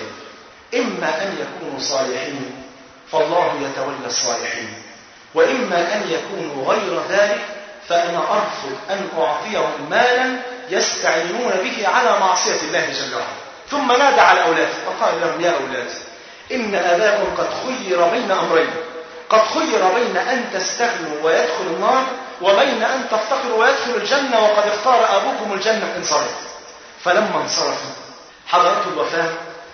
إما أن يكونوا صالحين فالله يتولى الصالحين، وإما أن يكونوا غير ذلك فأنا أرفض أن أعطيهم مالا يستعينون به على معصية الله جل وعلا. ثم نادى على أولاده فقال لهم يا أولادي إن أباكم قد خير بين أمرين، قد خير بين أن تستغنوا ويدخل النار وبين أن تفتقروا ويدخل الجنة، وقد اختار أبوكم الجنة انصرف. فلما انصرفوا حضرته الوفاة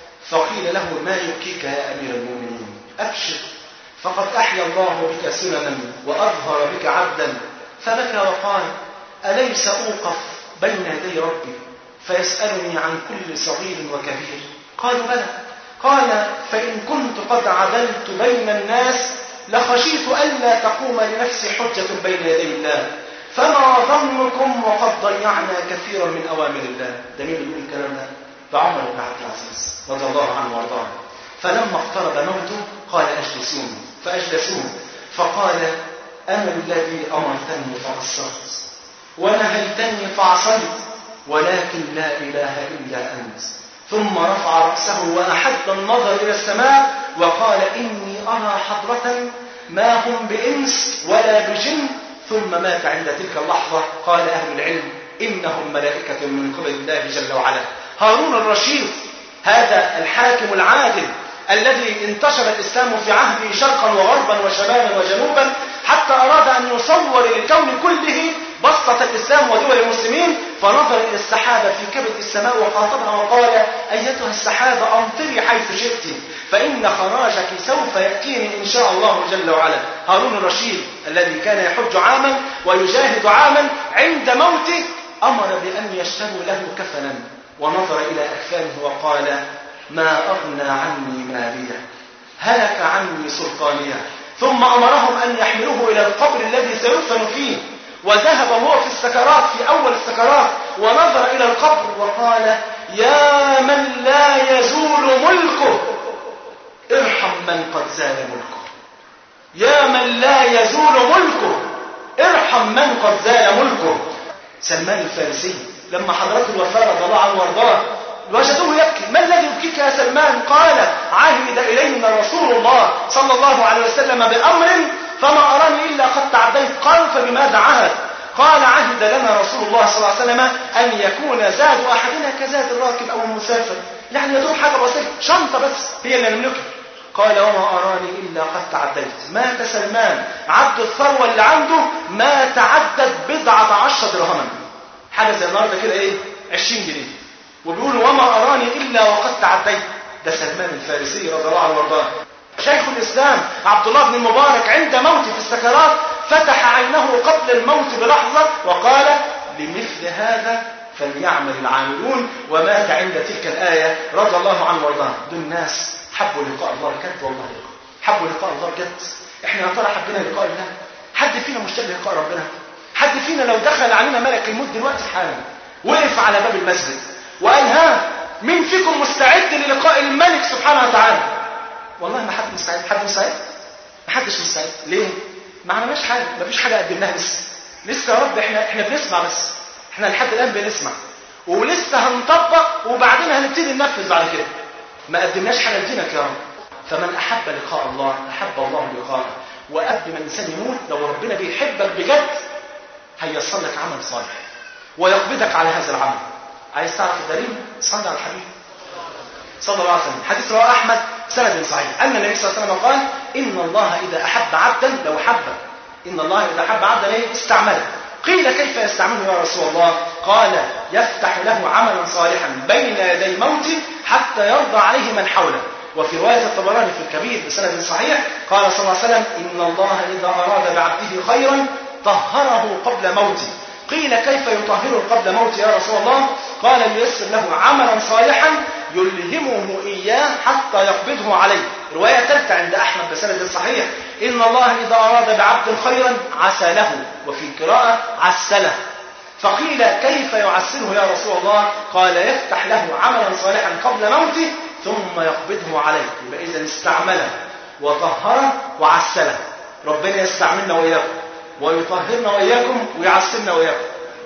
فقيل له ما يبكيك يا أمير المؤمنين؟ أبشر فقد أحيا الله بك سننا وأظهر بك عبدا. فبكى وقال أليس أوقف بين يدي ربي فيسألني عن كل صغير وكبير؟ قالوا بلى. قال فإن كنت قد عدلت بين الناس لخشيت ألا تقوم لنفسي حجة بين يدي الله، فما ظنكم وقد ضيعنا كثيرا من أوامر الله. ده مين يقول الكلام ده؟ ده عمر بن عبد العزيز رضي الله عنه وارضاه. فلما اقترب موته قال أجلسوني فأجلسوه، فقال أنا الذي أمرتني فقصرت ونهيتني فعصيت، ولكن لا إله إلا أنت. ثم رفع رأسه وأحد النظر إلى السماء وقال إني أرى حضرة ما هم بإنس ولا بجن. ثم مات عند تلك اللحظة. قال أهل العلم إنهم ملائكة من قبل الله جل وعلا. هارون الرشيد هذا الحاكم العادل الذي انتشر الإسلام في عهده شرقا وغربا وشمالا وجنوبا، حتى أراد أن يصور للكون كله بسطة الإسلام ودول المسلمين، فنظر إلى السحابة في كبد السماء وخاطبها وقال أيتها السحابة أمطري حيث شئت فإن خراجك سوف يأتيني إن شاء الله جل وعلا. هارون الرشيد الذي كان يحج عاما ويجاهد عاما عند موته أمر بأن يشتروا له كفنا، ونظر إلى أكفانه وقال ما أغنى عني مالية هلك عني سلطانية. ثم أمرهم أن يحملوه إلى القبر الذي سيدفن فيه، وذهب هو في السكرات في أول السكرات ونظر إلى القبر وقال يا من لا يزول ملكه ارحم من قد زال ملكه، يا من لا يزول ملكه ارحم من قد زال ملكه. سلمان الفارسي لما حضرته الوفاة رضي الله عنه وارضاه وجدوه يبكي. ما الذي يبكيك يا سلمان؟ قال عهد إلينا رسول الله صلى الله عليه وسلم بأمر فما أراني إلا قد تعديت. قالوا فبماذا عهد؟ قال عهد لنا رسول الله صلى الله عليه وسلم أن يكون زاد أحدنا كزاد الراكب أو المسافر، يعني يدور حاجة بسيطة شنطة بس هي اللي نملكها. قال وما أراني إلا قد تعديت. مات سلمان عد الثروة اللي عنده ما تعدد بضعة عشر درهما، حاجة زي النهارده كده إيه عشرين جنيه، وبيقول وما أراني إلا وقد تعديت. ده سلمان الفارسي رضي الله عنه وارضاه. شيخ الإسلام عبد الله بن المبارك عند موته في السكرات فتح عينه قبل الموت بلحظة وقال لمثل هذا فليعمل العاملون، ومات عند تلك الآية رضي الله عنه وارضاه. دول الناس حبوا لقاء الله بجد، والله حبوا لقاء الله بجد. احنا يا ترى حبينا لقاء الله؟ حد فينا مشتاق لقاء ربنا؟ حد فينا لو دخل علينا ملك الموت دلوقتي حالا وقف على باب المسجد وقال ها مين فيكم مستعد للقاء الملك سبحانه وتعالى؟ والله ما حد مستعد. حد مستعد؟ ما حدش مستعد. ليه؟ ما عملناش حاجه، ما فيش حاجه قدمناها لسه. لسه يا رب احنا احنا بنسمع بس، احنا لحد الان بنسمع ولسه هنطبق وبعدين هنبتدي ننفذ بعد كده. ما قدمناش حاجه لدينك يا رب. فمن احب لقاء الله احب الله لقاءه. وقبل ما الانسان يموت لو ربنا بيحبك بجد هيصل لك عمل صالح ويقبضك على هذا العمل. عايز تعرف الدليل؟ صلى على الحبيب صلى الله عليه وسلم. حديث رواه أحمد سند صحيح أن النبي صلى الله عليه وسلم قال إن الله إذا أحب عبدا لو حبه، إن الله إذا أحب عبدا استعمله. قيل كيف يستعمله يا رسول الله؟ قال يفتح له عملا صالحا بين يدي موته حتى يرضى عليه من حوله. وفي رواية الطبراني في الكبير بسند صحيح قال صلى الله عليه وسلم إن الله إذا أراد بعبده خيرا طهره قبل موته. قيل كيف يطهره قبل موته يا رسول الله؟ قال ليسر له عملا صالحا يلهمه إياه حتى يقبضه عليه. رواية ثالثة عند أحمد بسند صحيح إن الله إذا أراد بعبد خيرا عسله، وفي قراءة عسله. فقيل كيف يعسله يا رسول الله؟ قال يفتح له عملا صالحا قبل موته ثم يقبضه عليه. يبقى إذن استعمله وطهره وعسله. ربنا يستعملنا وإياكم ويطهرنا وإياكم ويعسلنا وإياكم.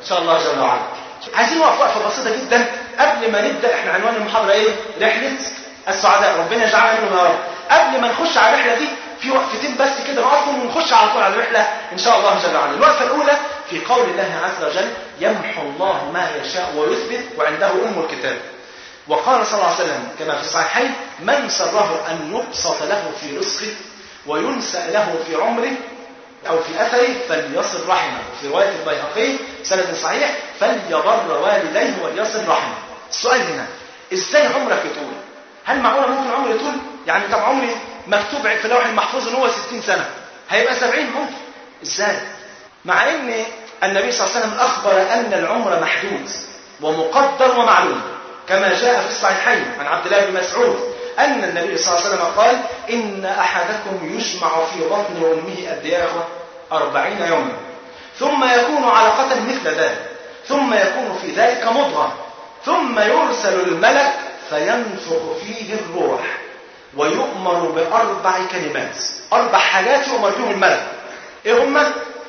إن شاء الله جل وعلا. عايزين نوقف وقفة بسيطة جدا قبل ما نبدأ. احنا عنوان المحاضرة ايه؟ رحلة السعداء، ربنا يجعلنا منهم يا رب. قبل ما نخش على الرحلة دي في وقفتين بس كده نقفهم ونخش على طول على الرحلة إن شاء الله جل وعلا. الوقفة الأولى في قول الله عز وجل يمحو الله ما يشاء ويثبت وعنده أم الكتاب. وقال صلى الله عليه وسلم كما في الصحيحين من سره أن يبسط له في رزقه وينسأ له في عمره أو في أثره فليصل رحمه. في رواية البيهقي سند صحيح فليبر والديه وليصل رحمه. السؤال هنا إزاي عمرك يطول؟ هل معقولة ممكن عمر يطول؟ يعني طب عمري مكتوب في اللوح المحفوظ ان هو ستين سنة هيبقى سبعين ممكن. ازاي؟ مع ان النبي صلى الله عليه وسلم اخبر ان العمر محدود ومقدر ومعلوم كما جاء في الصحيحين عن عبد الله بن مسعود ان النبي صلى الله عليه وسلم قال ان احدكم يجمع في بطن امه قد ايه يا اخوه؟ أربعين يوما ثم يكون علقة مثل ذلك ثم يكون في ذلك مضغة ثم يرسل الملك فينفخ فيه الروح ويؤمر بأربع كلمات. أربع حاجات يؤمر بهم الملك. إيه هما؟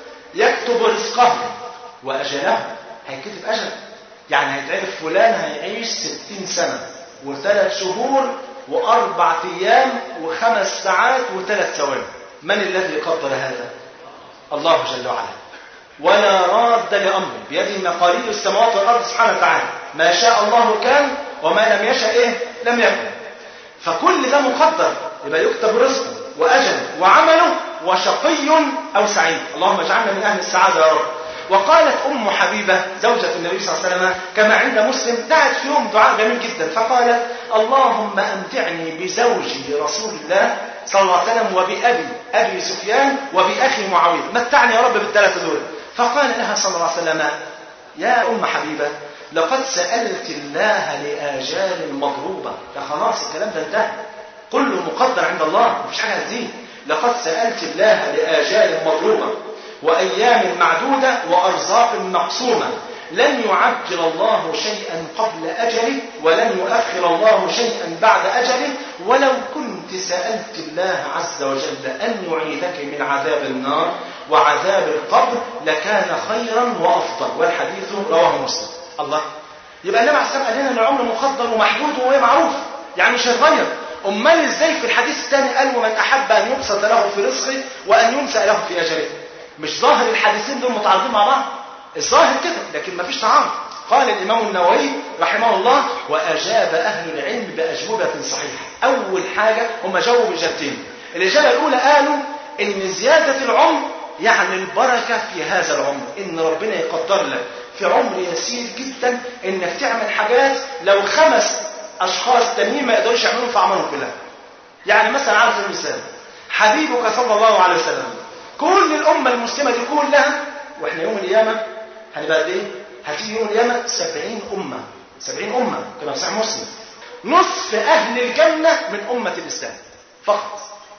يكتب رزقه وأجله. هيكتب أجل يعني هيتعرف فلان هيعيش ستين سنة وثلاث شهور وأربع أيام وخمس ساعات وثلاث ثواني. من الذي قدر هذا؟ الله جل وعلا. ولا راد لأمره بيده مقاليد السماوات والأرض سبحانه وتعالى. ما شاء الله كان وما لم يشاء إيه؟ لم يكن. فكل ده مقدر يبقى يكتب رزقه وأجله وعمله وشقي أو سعيد. اللهم اجعلنا من أهل السعادة يا رب. وقالت أم حبيبة زوجة النبي صلى الله عليه وسلم كما عند مسلم دعت في يوم دعاء جميل جدا فقالت اللهم أمتعني بزوجي رسول الله صلى الله عليه وسلم وبأبي أبي سفيان وبأخي معاوية. متعني يا رب بالثلاثة دول. فقال لها صلى الله عليه وسلم يا أم حبيبة لقد سألت الله لآجال مضروبة. ده خلاص الكلام ده انتهى كله مقدر عند الله مفيش حاجة هتزيد. لقد سألت الله لآجال مضروبة وأيام معدودة وأرزاق مقسومة لن يعجل الله شيئا قبل أجله ولن يؤخر الله شيئا بعد أجله ولو كنت سألت الله عز وجل أن يعيذك من عذاب النار وعذاب القبر لكان خيرا وأفضل. والحديث رواه مسلم. الله يبقى النبي عليه الصلاة والسلام قال لنا ان العمر مقدر ومحدود وهو معروف يعني مش هيتغير. امال ازاي في الحديث الثاني قال ومن احب ان يبسط له في رزقه وان ينسأ له في اجله؟ مش ظاهر الحديثين دول متعارضين مع بعض؟ الظاهر كده لكن مفيش تعارض. قال الامام النووي رحمه الله واجاب اهل العلم باجوبه صحيحه. اول حاجه هم جاوبوا باجابتين. الاجابه الاولى قالوا ان زياده العمر يعني البركه في هذا العمر ان ربنا يقدر لك في عمر يسير جدا انك تعمل حاجات لو خمس اشخاص تانيين ما يقدروش يعملوا في اعمارهم كلها. يعني مثلا على سبيل المثال حبيبك صلى الله عليه وسلم كل الامه المسلمه دي كلها واحنا يوم القيامه هنبقى قد ايه؟ هتيجي يوم القيامه سبعين امه سبعين امه كما في صحيح مسلم. نصف اهل الجنه من امه الاسلام فقط.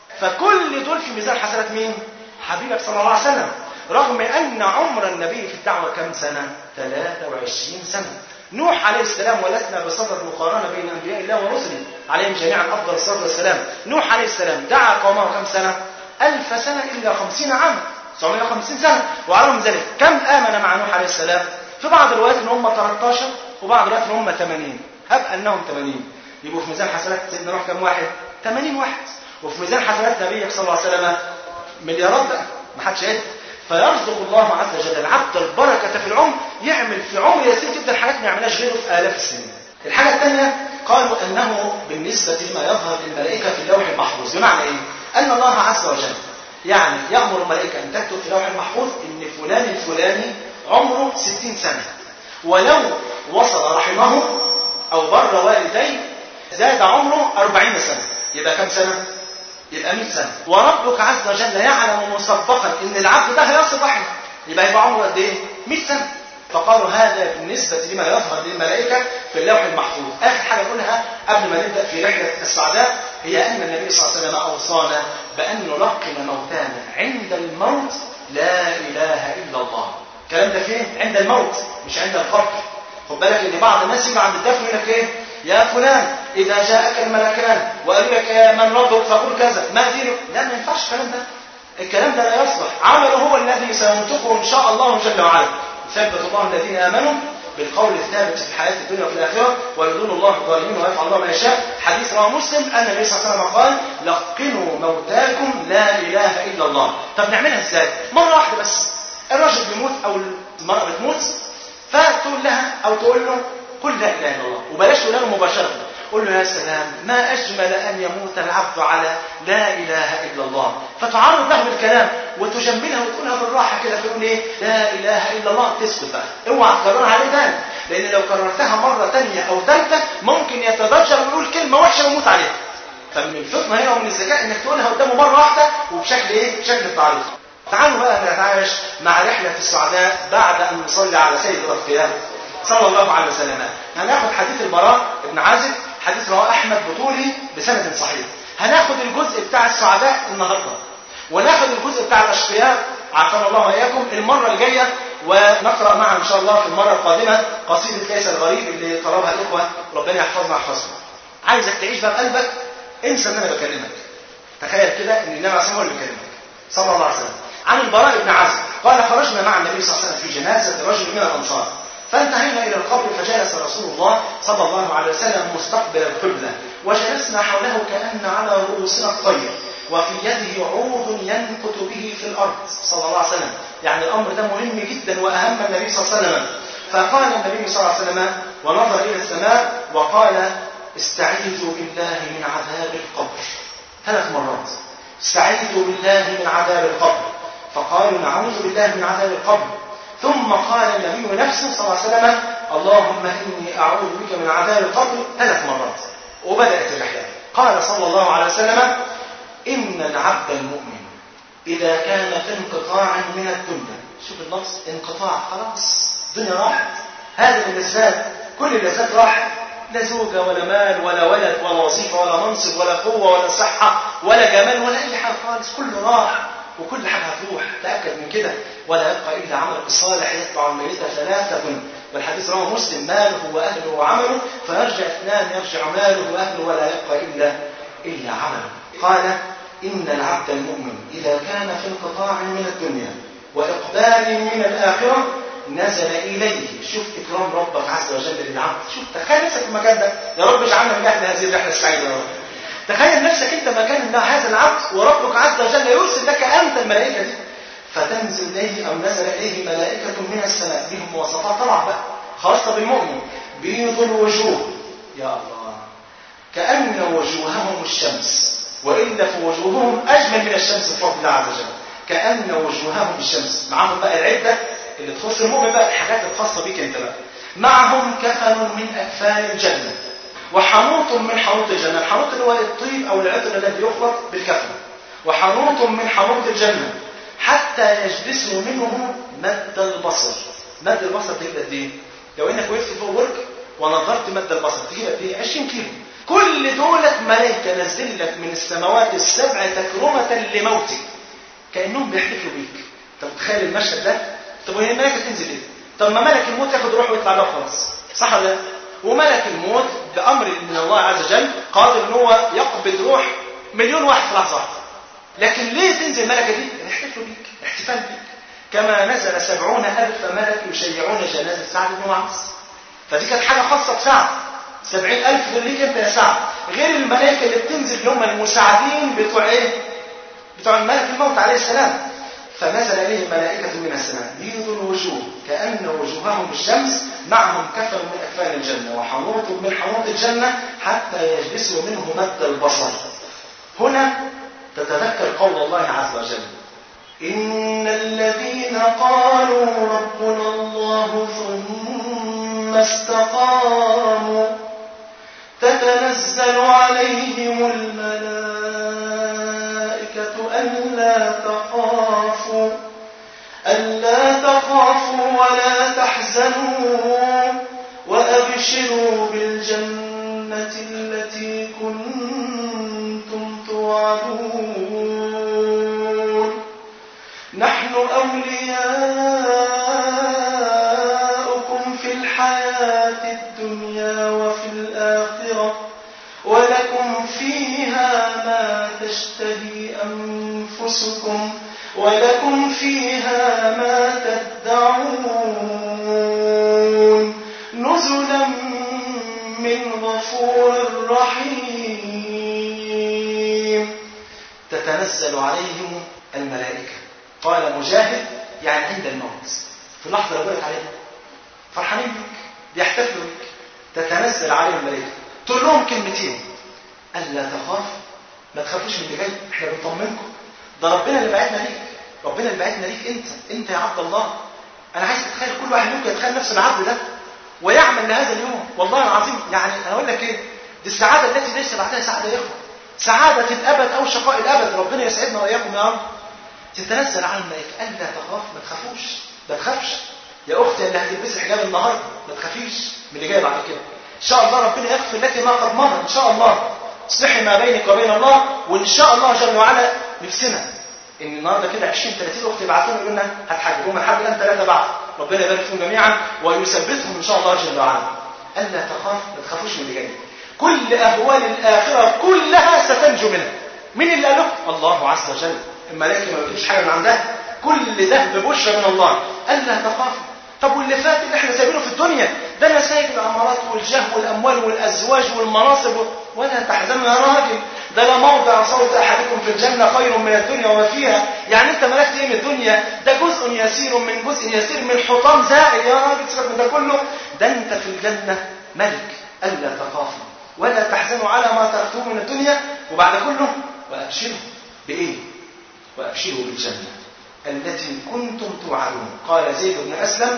فكل دول في ميزان حسنات مين؟ حبيبك صلى الله عليه وسلم. رغم أن عمر النبي في الدعوة كم سنة؟ ثلاثة وعشرين سنة. نوح عليه السلام ولسنا بصدد مقارنة بين أنبياء الله ورسله عليهم جميعا أفضل الصلاة والسلام. نوح عليه السلام دعا قومه كم سنة؟ ألف سنة إلا خمسين عام تسعمائة وخمسين سنة. وعلى من ذلك كم آمن مع نوح عليه السلام؟ في بعض الروايات ان هم ثلاثة عشر وبعض الروايات ان هم ثمانين. هب أنهم ثمانين يبقوا في ميزان حسنات سيدنا نوح كم واحد؟ ثمانين واحد. وفي ميزان حسنات نبيك صلى الله عليه وسلم مليارات بقى ما حدش يعد. فيرزق الله عز وجل العبد البركة في العمر يعمل في عمر يسير جدا حاجات ما يعملهاش غيره في آلاف السنين. الحاجة الثانية قالوا أنه بالنسبة لما يظهر للملائكة في اللوح المحفوظ. بمعنى إيه؟ أن الله عز وجل يعني يأمر الملائكة أن تكتب في اللوح المحفوظ إن فلان الفلاني عمره ستين سنة ولو وصل رحمه أو بر والديه زاد عمره أربعين سنة يبقى كم سنة؟ يبقى مئة سنة. وربك عز وجل يعلم مسبقا ان العبد ده هيصل رحمه يبقى يبقى عمره قد ايه؟ مئة سنة. فقالوا هذا بالنسبة لما يظهر للملائكة في اللوح المحفوظ. اخر حاجة نقولها قبل ما نبدأ في رحلة السعداء هي ان النبي صلى الله عليه وسلم اوصانا بان نلقن موتانا عند الموت لا اله الا الله. الكلام ده فين؟ عند الموت مش عند القبر. خد بالك ان بعض الناس يجوا عند الدفن يقول لك ايه؟ يا فلان إذا جاءك الملكان وقالوا لك من ربك فقل كذا ما دينك. لا ما ينفعش الكلام ده. الكلام ده لا يصلح. عمله هو الذي سينطقه إن شاء الله جل وعلا. يثبت الله الذين آمنوا بالقول الثابت في الحياة الدنيا وفي الآخرة ويضل الله الظالمين ويفعل الله ما يشاء. حديث رواه مسلم أن النبي صلى الله عليه وسلم قال لقنوا موتاكم لا إله إلا الله. طب نعملها إزاي؟ مرة واحدة بس. الرجل بيموت أو المرأة بتموت فتقول لها أو تقول له قل لا إله إلا الله، وبلاش تقول له مباشرة، قل له يا سلام ما أجمل أن يموت العبد على لا إله إلا الله، فتعرض له بالكلام وتجملها وتقولها بالراحة كده، تقول إيه لا إله إلا الله، تسكت بقى، اوعى تكررها عليه تاني، لأن لو كررتها مرة تانية أو ثالثة ممكن يتضجر ويقول كلمة وحشة ويموت عليها. فمن الفطنة هنا ومن الذكاء إنك تقولها قدامه مرة واحدة وبشكل إيه؟ بشكل التعريض. تعالوا بقى نتعايش مع رحلة السعداء بعد أن نصلي على سيد الأتقياء صلى الله عليه وسلم. هناخد حديث البراء بن عازب، حديث رواه أحمد بطولي بسند صحيح. هناخد الجزء بتاع السعداء النهارده، وناخد الجزء بتاع الأشقياء عافانا الله وإياكم المرة الجاية، ونقرأ معا إن شاء الله في المرة القادمة قصيدة ليس الغريب اللي طلبها الإخوة، ربنا يحفظنا ويحفظنا. عايزك تعيش بقى بقلبك، انسى ان انا بكلمك. تخيل كده ان النبي عليه الصلاه والسلام هو اللي بيكلمك صلى الله عليه وسلم. عن البراء بن عازب قال خرجنا مع النبي صلى الله عليه وسلم في جنازة رجل من الأنصار، فانتهينا إلى القبر فجلس رسول الله صلى الله عليه وسلم مستقبل القبلة، وجلسنا حوله كأن على رؤوسنا الطير، وفي يده عود ينكت به في الأرض صلى الله عليه وسلم. يعني الأمر ده مهم جدا وأهم النبي صلى الله عليه وسلم. فقال النبي صلى الله عليه وسلم ونظر إلى السماء وقال استعيذوا بالله من عذاب القبر ثلاث مرات، استعيذوا بالله من عذاب القبر. فقالوا نعوذ بالله من عذاب القبر. ثم قال النبي نفسه صلى الله عليه وسلم اللهم إني أعوذ بك من عذاب القبر ثلاث مرات. وبدأت الرحلة. قال صلى الله عليه وسلم إن العبد المؤمن إذا كان في انقطاع من الدنيا، شوف اللفظ انقطاع، خلاص الدنيا راحت، هذه اللذات كل اللذات راحت، لا زوجة ولا مال ولا ولد ولا وظيفة ولا منصب ولا قوة ولا صحة ولا جمال ولا أي حاجة خالص، كله راح وكل حاجة هتروح، تأكد من كده. ولا يبقى إلا عملك الصالح يتبع الميت ثلاثة، والحديث رواه مسلم ماله وأهله وعمله، فيرجع اثنان يرجع ماله وأهله ولا يبقى إلا إلا عمله. قال إن العبد المؤمن إذا كان في انقطاع من الدنيا وإقبال من الآخرة نزل إليه. شوف إكرام ربك عز وجل للعبد، شوف تخيل نفسك في المكان ده، يا رب اجعلنا من أهل هذه الرحلة السعيدة يا رب. تخيل نفسك أنت مكان هذا العبد وربك عز وجل يرسل لك أنت الملائكة دي، فتنزل إليه أو نزل إليه ملائكة من السماء بهم مواصفات طبعا بقى خاصة بالمؤمن، بيض الوجوه يا الله كأن وجوههم الشمس، وإلا فوجوههم أجمل من الشمس بفضل الله عز وجل، كأن وجوههم الشمس. معهم بقى العدة اللي تخص المؤمن بقى، الحاجات الخاصة بيك انت بقى. معهم كفن من أكفان الجنة وحنوط من حنوط الجنة. الحنوط اللي هو الطيب أو العطر الذي يخلط بالكفن، وحنوط من حنوط الجنة حتى يجلسوا منه مد البصر. مد البصر تجيب قد ايه؟ لو انك وقفت فوق برج ونظرت مد البصر تجيب قد ايه؟ عشرين كيلو. كل دولة ملائكة نزل لك من السماوات السبع تكرمة لموتك، كأنهم بيحتفلوا بيك. انت متخيل المشهد ده؟ طب وهي الملائكة تنزل ايه؟ طب ما ملك الموت ياخد روحه ويطلع بقى خلاص، صح ولا لا؟ وملك الموت بأمر من الله عز وجل قادر ان هو يقبض روح مليون واحد في لحظة واحدة. لكن ليه تنزل الملكة دي؟ يحتفلوا بيك، احتفال بيك. كما نزل سبعون ألف ملك يشيعون جنازة سعد بن معاذ. فدي كانت حاجة خاصة بسعد. سبعين ألف دول ليك انت يا سعد، غير الملائكة اللي بتنزل اللي هم المساعدين بتوع ايه؟ بتوع الملك الموت عليه السلام. فنزل إليه ملائكة من السماء بيض الوجوه كأن وجوههم الشمس، معهم كفن من أكفان الجنة وحنوط من حنوط الجنة حتى يجلسوا منه مد البصر. هنا تتذكر قول الله عز وجل إن الذين قالوا ربنا الله ثم استقاموا تتنزل عليهم الملائكة ألا تخافوا ألا تخافوا ولا تحزنوا وأبشروا بالجنة التي كنتم توعدون نحن أولياؤكم في الحياة الدنيا وفي الآخرة ولكم فيها ما تشتهي أنفسكم ولكم فيها ما تدعون نزلا من غفور رحيم. تتنزل عليهم الملائكة. قال مجاهد يعني عند الموت، في اللحظة اللي قلت عليها فرحانين بك، بيحتفلوا بك. تتنزل عليهم الملائكة تقول لهم كلمتين: ألا تخاف، ما تخافوش من اللي جاي، احنا بنطمنكم، ده ربنا اللي بعتنا ليك، ربنا اللي بعتنا ليك انت انت يا عبد الله. انا عايز تتخيل كل واحد منكم يتخيل نفس العبد ده ويعمل لهذا اليوم. والله العظيم يعني انا اقول لك ايه، دي السعاده التي ليس بعدها سعاده يا اخوه، سعاده الابد او شقاء الابد. ربنا يسعدنا واياكم يا رب. تتنزل على الملائكه: الا تخاف، ما تخافوش، ما تخافش يا اختي اللي هتلبسي حجاب النهارده، ما تخافيش من اللي جاي بعد كده. ان شاء الله ربنا يغفر لك ما قد مضى، ان شاء الله اصلحي ما بينك وبين الله. وان شاء الله جل وعلا نفسنا ان النهارده كده عشرين ثلاثين اخت يبعثوا لنا يقولوا لنا هتحجبوا من حد الان ثلاثه بعد، ربنا يبارك فيهم جميعا ويثبتهم ان شاء الله جل وعلا. الا تخاف، ما تخافوش من اللي جاي، كل اهوال الاخره كلها ستنجو منها. مين اللي قال لكم؟ الله عز وجل. الملائكه ما بتجيبش حاجه من عندها، كل ده ببشرى من الله. الا تخافوا. طب واللي فات اللي احنا سايبينه في الدنيا ده المساجد والعمارات والجاه والاموال والازواج والمناصب، ولا تحزنوا يا راجل، ده لموضع صوت احدكم في الجنه خير من الدنيا وما فيها. يعني انت ملكت ايه من الدنيا؟ ده جزء يسير من جزء يسير من حطام زائل يا راجل، سيبك من ده كله، ده انت في الجنه ملك. الا تخافوا ولا تحزنوا على ما تركتم من الدنيا. وبعد كله وابشروا بايه؟ وابشروا بالجنه التي كنتم توعدون. قال زيد بن أسلم: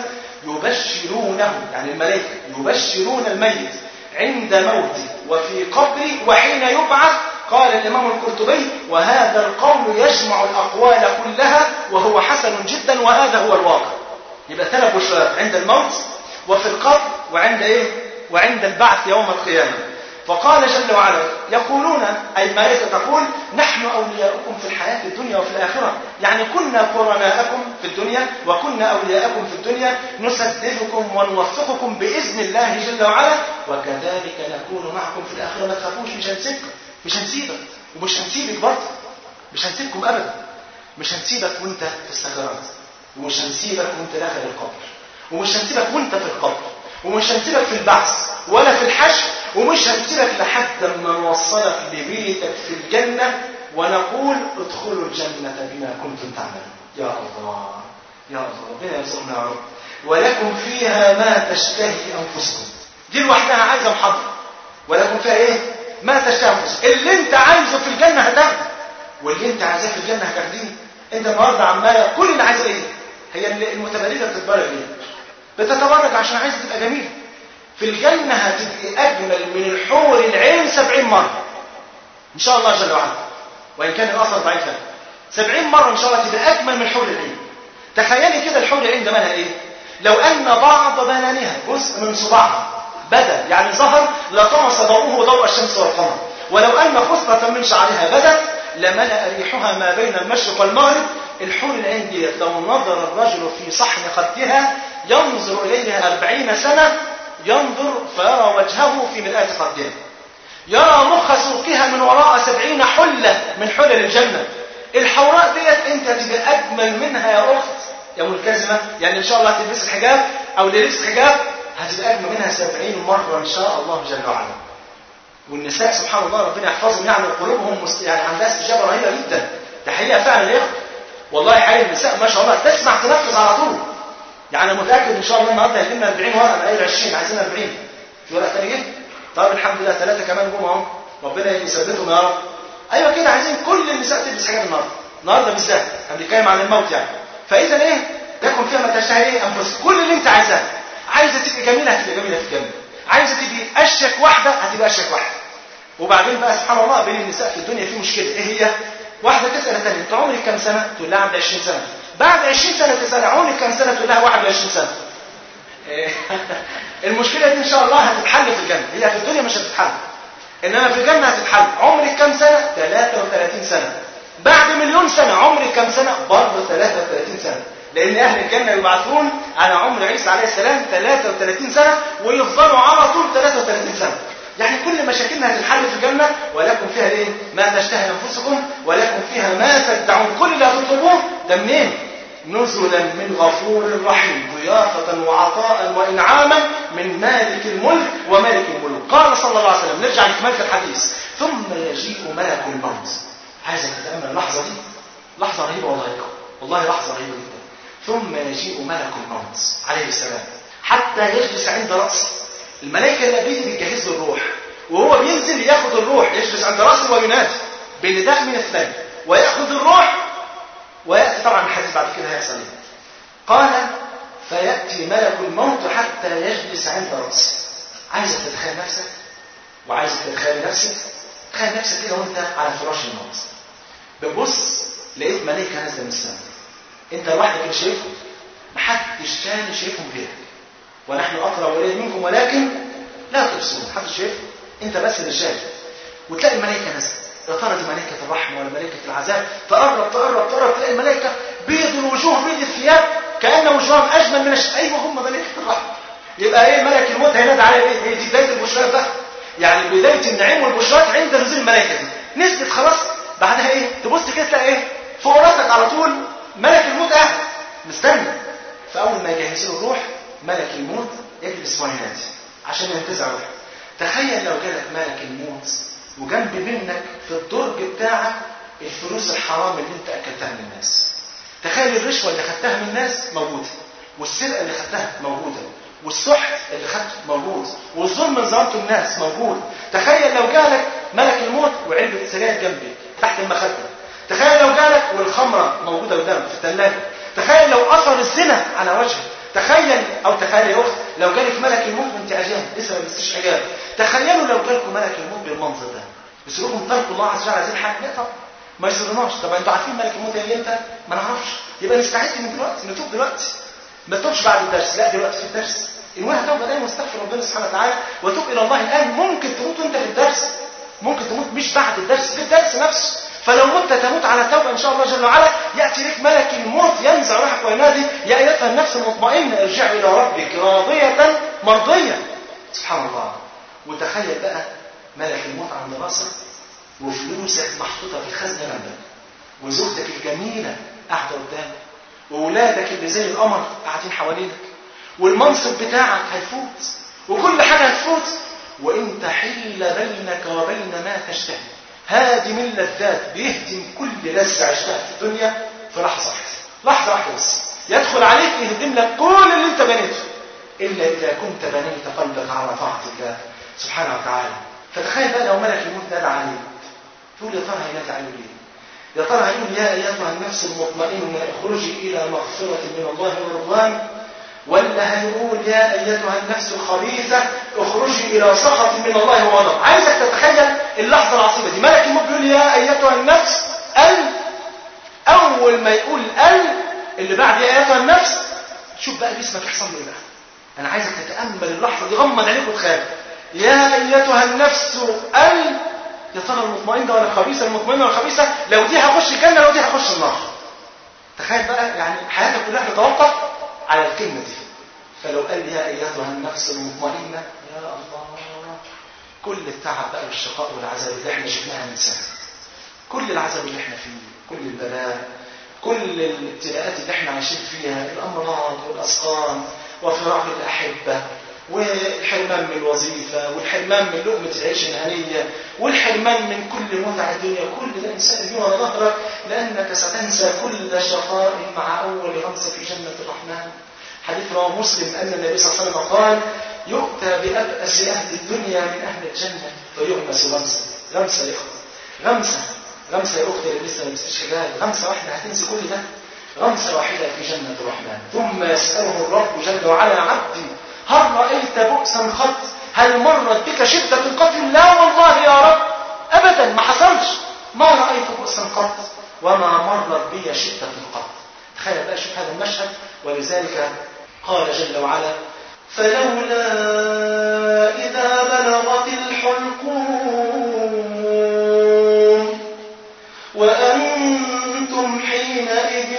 يبشرونه، يعني الملائكة يبشرون الميت عند موته وفي قبره وحين يبعث. قال الإمام القرطبي: وهذا القول يجمع الأقوال كلها وهو حسن جدا، وهذا هو الواقع. يبقى ثلاث بشرات: عند الموت وفي القبر وعند إيه؟ وعند البعث يوم القيامة. فقال جل وعلا: يقولون، أي الملائكة تقول: نحن أولياؤكم في الحياة الدنيا وفي الآخرة، يعني كنا قرناءكم في الدنيا وكنا أولياءكم في الدنيا، نسددكم ونوفقكم بإذن الله جل وعلا، وكذلك نكون معكم في الآخرة. ما تخافوش، مش هنسيبكم، مش هنسيبك ومش هنسيبك برضه، مش هنسيبكم أبدا، مش هنسيبك وانت في السكرات، ومش هنسيبك وانت داخل القبر، ومش هنسيبك وانت في القبر، ومش هنسيبك في البعث ولا في الحشر، ومش هنسيبك لحد ما نوصلك لبيتك في الجنة ونقول: ادخلوا الجنة بما كنتم تعملون. يا الله يا الله، ربنا يرزقنا يا رب. ولكم فيها ما تشتهي أنفسكم. دي لوحدها عايزة محاضرة. ولكم فيها ايه؟ ما تشتهي أنفسكم. اللي انت عايزه في الجنة هتاخده، واللي انت عايزاه في الجنة هتاخديه. انت النهارده عماله كل اللي عايزه ايه؟ هي المتبرجة بتتبرج ليه؟ بتتبرج عشان عايزة تبقى جميلة. في الجنة هتبقى أجمل من الحور العين سبعين مرة إن شاء الله جل وعلا، وإن كان الأثر ضعيف. سبعين مرة إن شاء الله تبقى أجمل من حور العين. تخيلي كده الحور العين ده مالها إيه؟ لو أن بعض بنانها جزء من صباعها بدا يعني ظهر لطمس ضوءه ضوء الشمس والقمر، ولو أن خصلة من شعرها بدت لملأ ريحها ما بين المشرق والمغرب. الحور العين دي لو نظر الرجل في صحن خدها ينظر إليها أربعين سنة، ينظر فيرى وجهه في مرآة خدها، يرى مخ سوقها من وراء سبعين حلة من حلل الجنة. الحوراء ديت انت تبقى أجمل منها يا أخت يا ملتزمة، يعني إن شاء الله تلبس الحجاب أو لبس حجاب هتبقى أجمل منها سبعين مرة إن شاء الله جل وعلا. والنساء سبحان الله ربنا يحفظهم، يعني قلوبهم يعني عندها استجابة رهيبة جدا. ده حقيقة فعلا يا أخت، والله حقيقة النساء ما شاء الله تسمع تنفذ على طول. يعني أنا متأكد إن شاء الله النهارده هيجي لنا أربعين ورقة، بقى عشرين، عايزين أربعين. في ورقة تانية جه؟ طيب الحمد لله، ثلاثة كمان جم أهو، ربنا يثبتهم يا رب. أيوه كده، عايزين كل النساء تلبس حاجات النهارده، النهارده بالذات، احنا بنتكلم عن الموت يعني. فإذا إيه؟ لكم فيها ما تشتهي إيه أنفسكم، كل اللي أنت عايزاه. عايزة تبقى جميلة هتبقى جميلة في الجنة، عايزة تبقى أشيك واحدة هتبقى أشيك واحدة. وبعدين بقى سبحان الله بين النساء في الدنيا في مشكلة، إيه هي؟ واحدة تسأل الثانية: أنت عمرك كام سنة؟ تقول لها عندي عشرين سنة. بعد عشرين سنة تسأل: عمرك كام سنة؟ تقول لها واحد وعشرين سنة. المشكلة دي إن شاء الله هتتحل في الجنة، هي في الدنيا مش هتتحل، إنما في الجنة هتتحل. عمرك كام سنة؟ ثلاثة وثلاثين سنة. بعد مليون سنة عمرك كام سنة؟ برضه ثلاثة وثلاثين سنة، لأن أهل الجنة يبعثون على عمر عيسى عليه السلام ثلاثة وثلاثين سنة ويفضلوا على طول ثلاثة وثلاثين سنة. يعني كل مشاكلنا هتتحل في الجنة. ولكم فيها ايه؟ ما تشتهي انفسكم ولكم فيها ما تدعون. كل اللي هتطلبوه ده منين؟ نزلا من غفور رحيم، ضيافة وعطاء وإنعاما من مالك الملك ومالك الملوك. قال صلى الله عليه وسلم، نرجع لكمال الحديث، ثم يجيء ملك الموت. عايزك تتأمل اللحظة دي، لحظة رهيبة والله، والله لحظة رهيبة جدا. ثم يجيء ملك الموت عليه السلام حتى يجلس عند رأسه. الملائكة اللي قبليه بيجهز له الروح، وهو بينزل ياخد الروح يجلس عند رأسه وينادي بنداء من اثنين ويأخذ الروح. ويأتي طبعا الحديث بعد كده هيحصل ايه؟ قال فيأتي ملك الموت حتى يجلس عند رأسه. عايزك تتخيل نفسك وعايزك تتخيل نفسك. تخيل نفسك كده وانت على فراش الموت، بتبص لقيت ملائكة نازلة من السماء، انت لوحدك اللي شايفهم، محدش تاني شايفهم غيرك. ونحن أقرب إليه منكم ولكن لا تبصرون، محدش شايفهم، انت بس اللي شايف. وتلاقي الملائكة نازلة، يا ترى دي ملائكة الرحمة ولا ملائكة العذاب؟ تقرب تقرب تقرب تلاقي الملائكة بيض الوجوه بيض الثياب كأن وجوههم أجمل من الشمس. أيوة هم ملائكة الرحمة. يبقى ايه ملك الموت هينادي على ايه؟ هي دي بداية البشرات بقى، يعني بداية النعيم والبشرات عند نزول الملائكة دي. نزلت خلاص، بعدها ايه؟ تبص كده تلاقي ايه؟ فوق راسك على طول ملك الموت قاعد مستني. فأول ما يجهز له الروح ملك الموت يجلس وينادي عشان ينتزع روحه. تخيل لو جالك ملك الموت وجنب منك في الدرج بتاعك الفلوس الحرام اللي انت اكلتها من الناس. تخيل الرشوه اللي خدتها من الناس موجوده، والسرقه اللي خدتها موجوده، والسحت اللي خدته موجود، والظلم اللي ظلمته الناس موجود. تخيل لو جالك ملك الموت وعلبه سجاير جنبك تحت المخده. تخيل لو جالك والخمره موجوده قدامك في الثلاجه. تخيل لو اثر الزنا على وجهك. تخيل او تخيل يا اخت لو جالك ملك الموت وانت عجان لسه ما لبستيش حجاب. تخيلوا لو جالكم ملك الموت بالمنظر ده، يسركم تركوا الله عز وجل عايزين حاجه؟ لا طبعا ما يسرناش. طب انتوا عارفين ملك الموت هيجي امتى؟ ما نعرفش. يبقى نستعد من دلوقتي، نتوب دلوقتي، ما تتوبش بعد الدرس، لا دلوقتي في الدرس. انويها توبه دايما واستغفر ربنا سبحانه وتعالى وتوب الى الله الان. ممكن تموت وانت في الدرس، ممكن تموت مش بعد الدرس، في الدرس نفسه. فلو مت تموت على توبه ان شاء الله جل وعلا. ياتي لك ملك الموت ينزع روحك وينادي يا ايتها النفس المطمئنه ارجعي الى ربك راضيه مرضيه. سبحان الله. وتخيل بقى ملك الموت عند راسك وفلوسك محطوطه في الخزنه جنبك، وزوجتك الجميله قاعده قدامك، واولادك اللي زي القمر قاعدين حوالينك، والمنصب بتاعك هيفوت، وكل حاجه هتفوت، وانت حيل بينك وبين ما تشتهي. هادم اللذات بيهدم كل لذة عشتها في الدنيا في لحظة واحدة، لحظة واحدة بس يدخل عليك يهدم لك كل اللي انت بنيته، إلا إذا كنت بنيت قلبك على طاعة الله سبحانه وتعالى. فتخيل بقى لو ملك الموت نادى عليك، تقول يا ترى هينادي عليك ليه؟ يا ترى هيقول يا أيتها النفس المطمئنة اخرجي إلى مغفرة من الله ورضوان، ولا هيقول يا أيتها النفس الخبيثة اخرجي إلى سخط من الله وغضب؟ عايزك تتخيل اللحظة العصيبة دي. ملك الموت بيقول يا أيتها النفس ال، أول ما يقول ال اللي بعد يا أيتها النفس، شوف بقى جسمك يحصل له إيه بقى. أنا عايزك تتأمل اللحظة دي، غمض عينيك وتخيل يا أيتها النفس ال، يا ترى المطمئنة ولا الخبيثة؟ المطمئنة ولا الخبيثة؟ لو دي هخش الجنة لو دي هخش النار. تخيل بقى يعني حياتك كلها تتوقف على الكلمة دي. فلو قال يا أيتها النفس المطمئنة، يا الله، كل التعب بقى والشقاء والعذاب اللي احنا شفناها من سنة، كل العذاب اللي احنا فيه، كل البلاء، كل الابتلاءات اللي احنا عايشين فيها، الأمراض والأسقام وفراق الأحبة والحرمان من الوظيفة والحرمان من لقمة العيش الهنية والحرمان من كل متع الدنيا، كل ده إنسان يرى ظهرك لأنك ستنسى كل شقاء مع أول غمسة في جنة الرحمن. حديث رواه مسلم أن النبي صلى الله عليه وسلم قال يؤتى بأبأس أهل الدنيا من أهل الجنة فيغمس غمسة. غمسة يا أخت، غمسة غمسة يا أختي اللي لسه ما لبستش حجاب، غمسة واحدة هتنسي كل ده، غمسة واحدة في جنة الرحمن. ثم يسأله الرب جل وعلا عبدي هل رأيت بؤسا قط؟ هل مرت بك شدة قط؟ لا والله يا رب أبدا ما حصلش، ما رأيت بؤسا قط وما مرت بي شدة قط. تخيل بقى شوف هذا المشهد. ولذلك قال جل وعلا فلولا إذا بلغت الحلقوم وأنتم حينئذ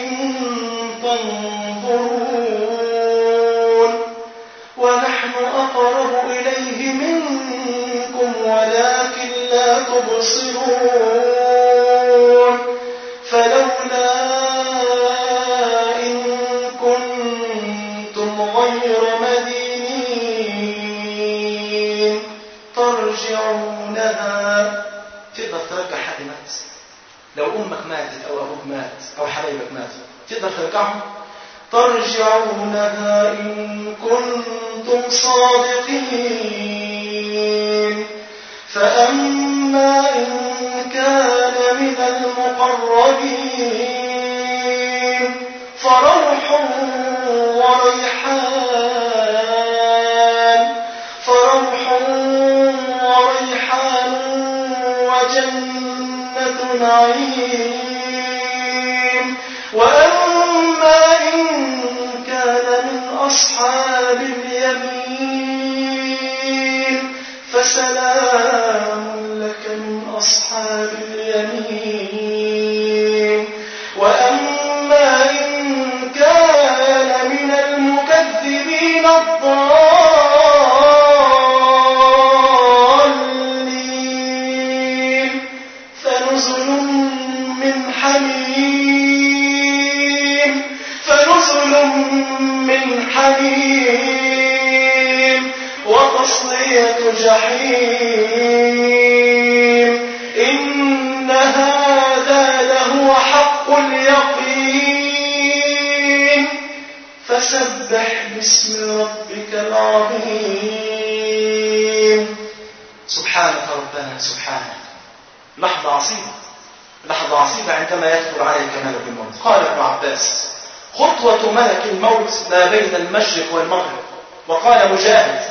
تنظرون ونحن أقرب إليه منكم ولكن لا تبصرون فلولا مات أو حبايبك ماتوا، تقدر ترجعهم؟ ترجعونها إن كنتم صادقين. فأما إن كان من المقربين فروح وريحان فروح وريحان وجنة نعيم. وأما إن كان من أصحاب اليمين فسلام لك من أصحاب اليمين. وأما إن كان من المكذبين الضالين فنزل من حميم فنزل من حميم وتصلية جحيم. إن هذا لهو حق اليقين. فسبح باسم ربك العظيم. سبحانك ربنا سبحانك. لحظة عصيبة، لحظة عصيبة عندما يدخل عليك ملك الموت. قال ابن عباس: خطوة ملك الموت ما بين المشرق والمغرب. وقال مجاهد: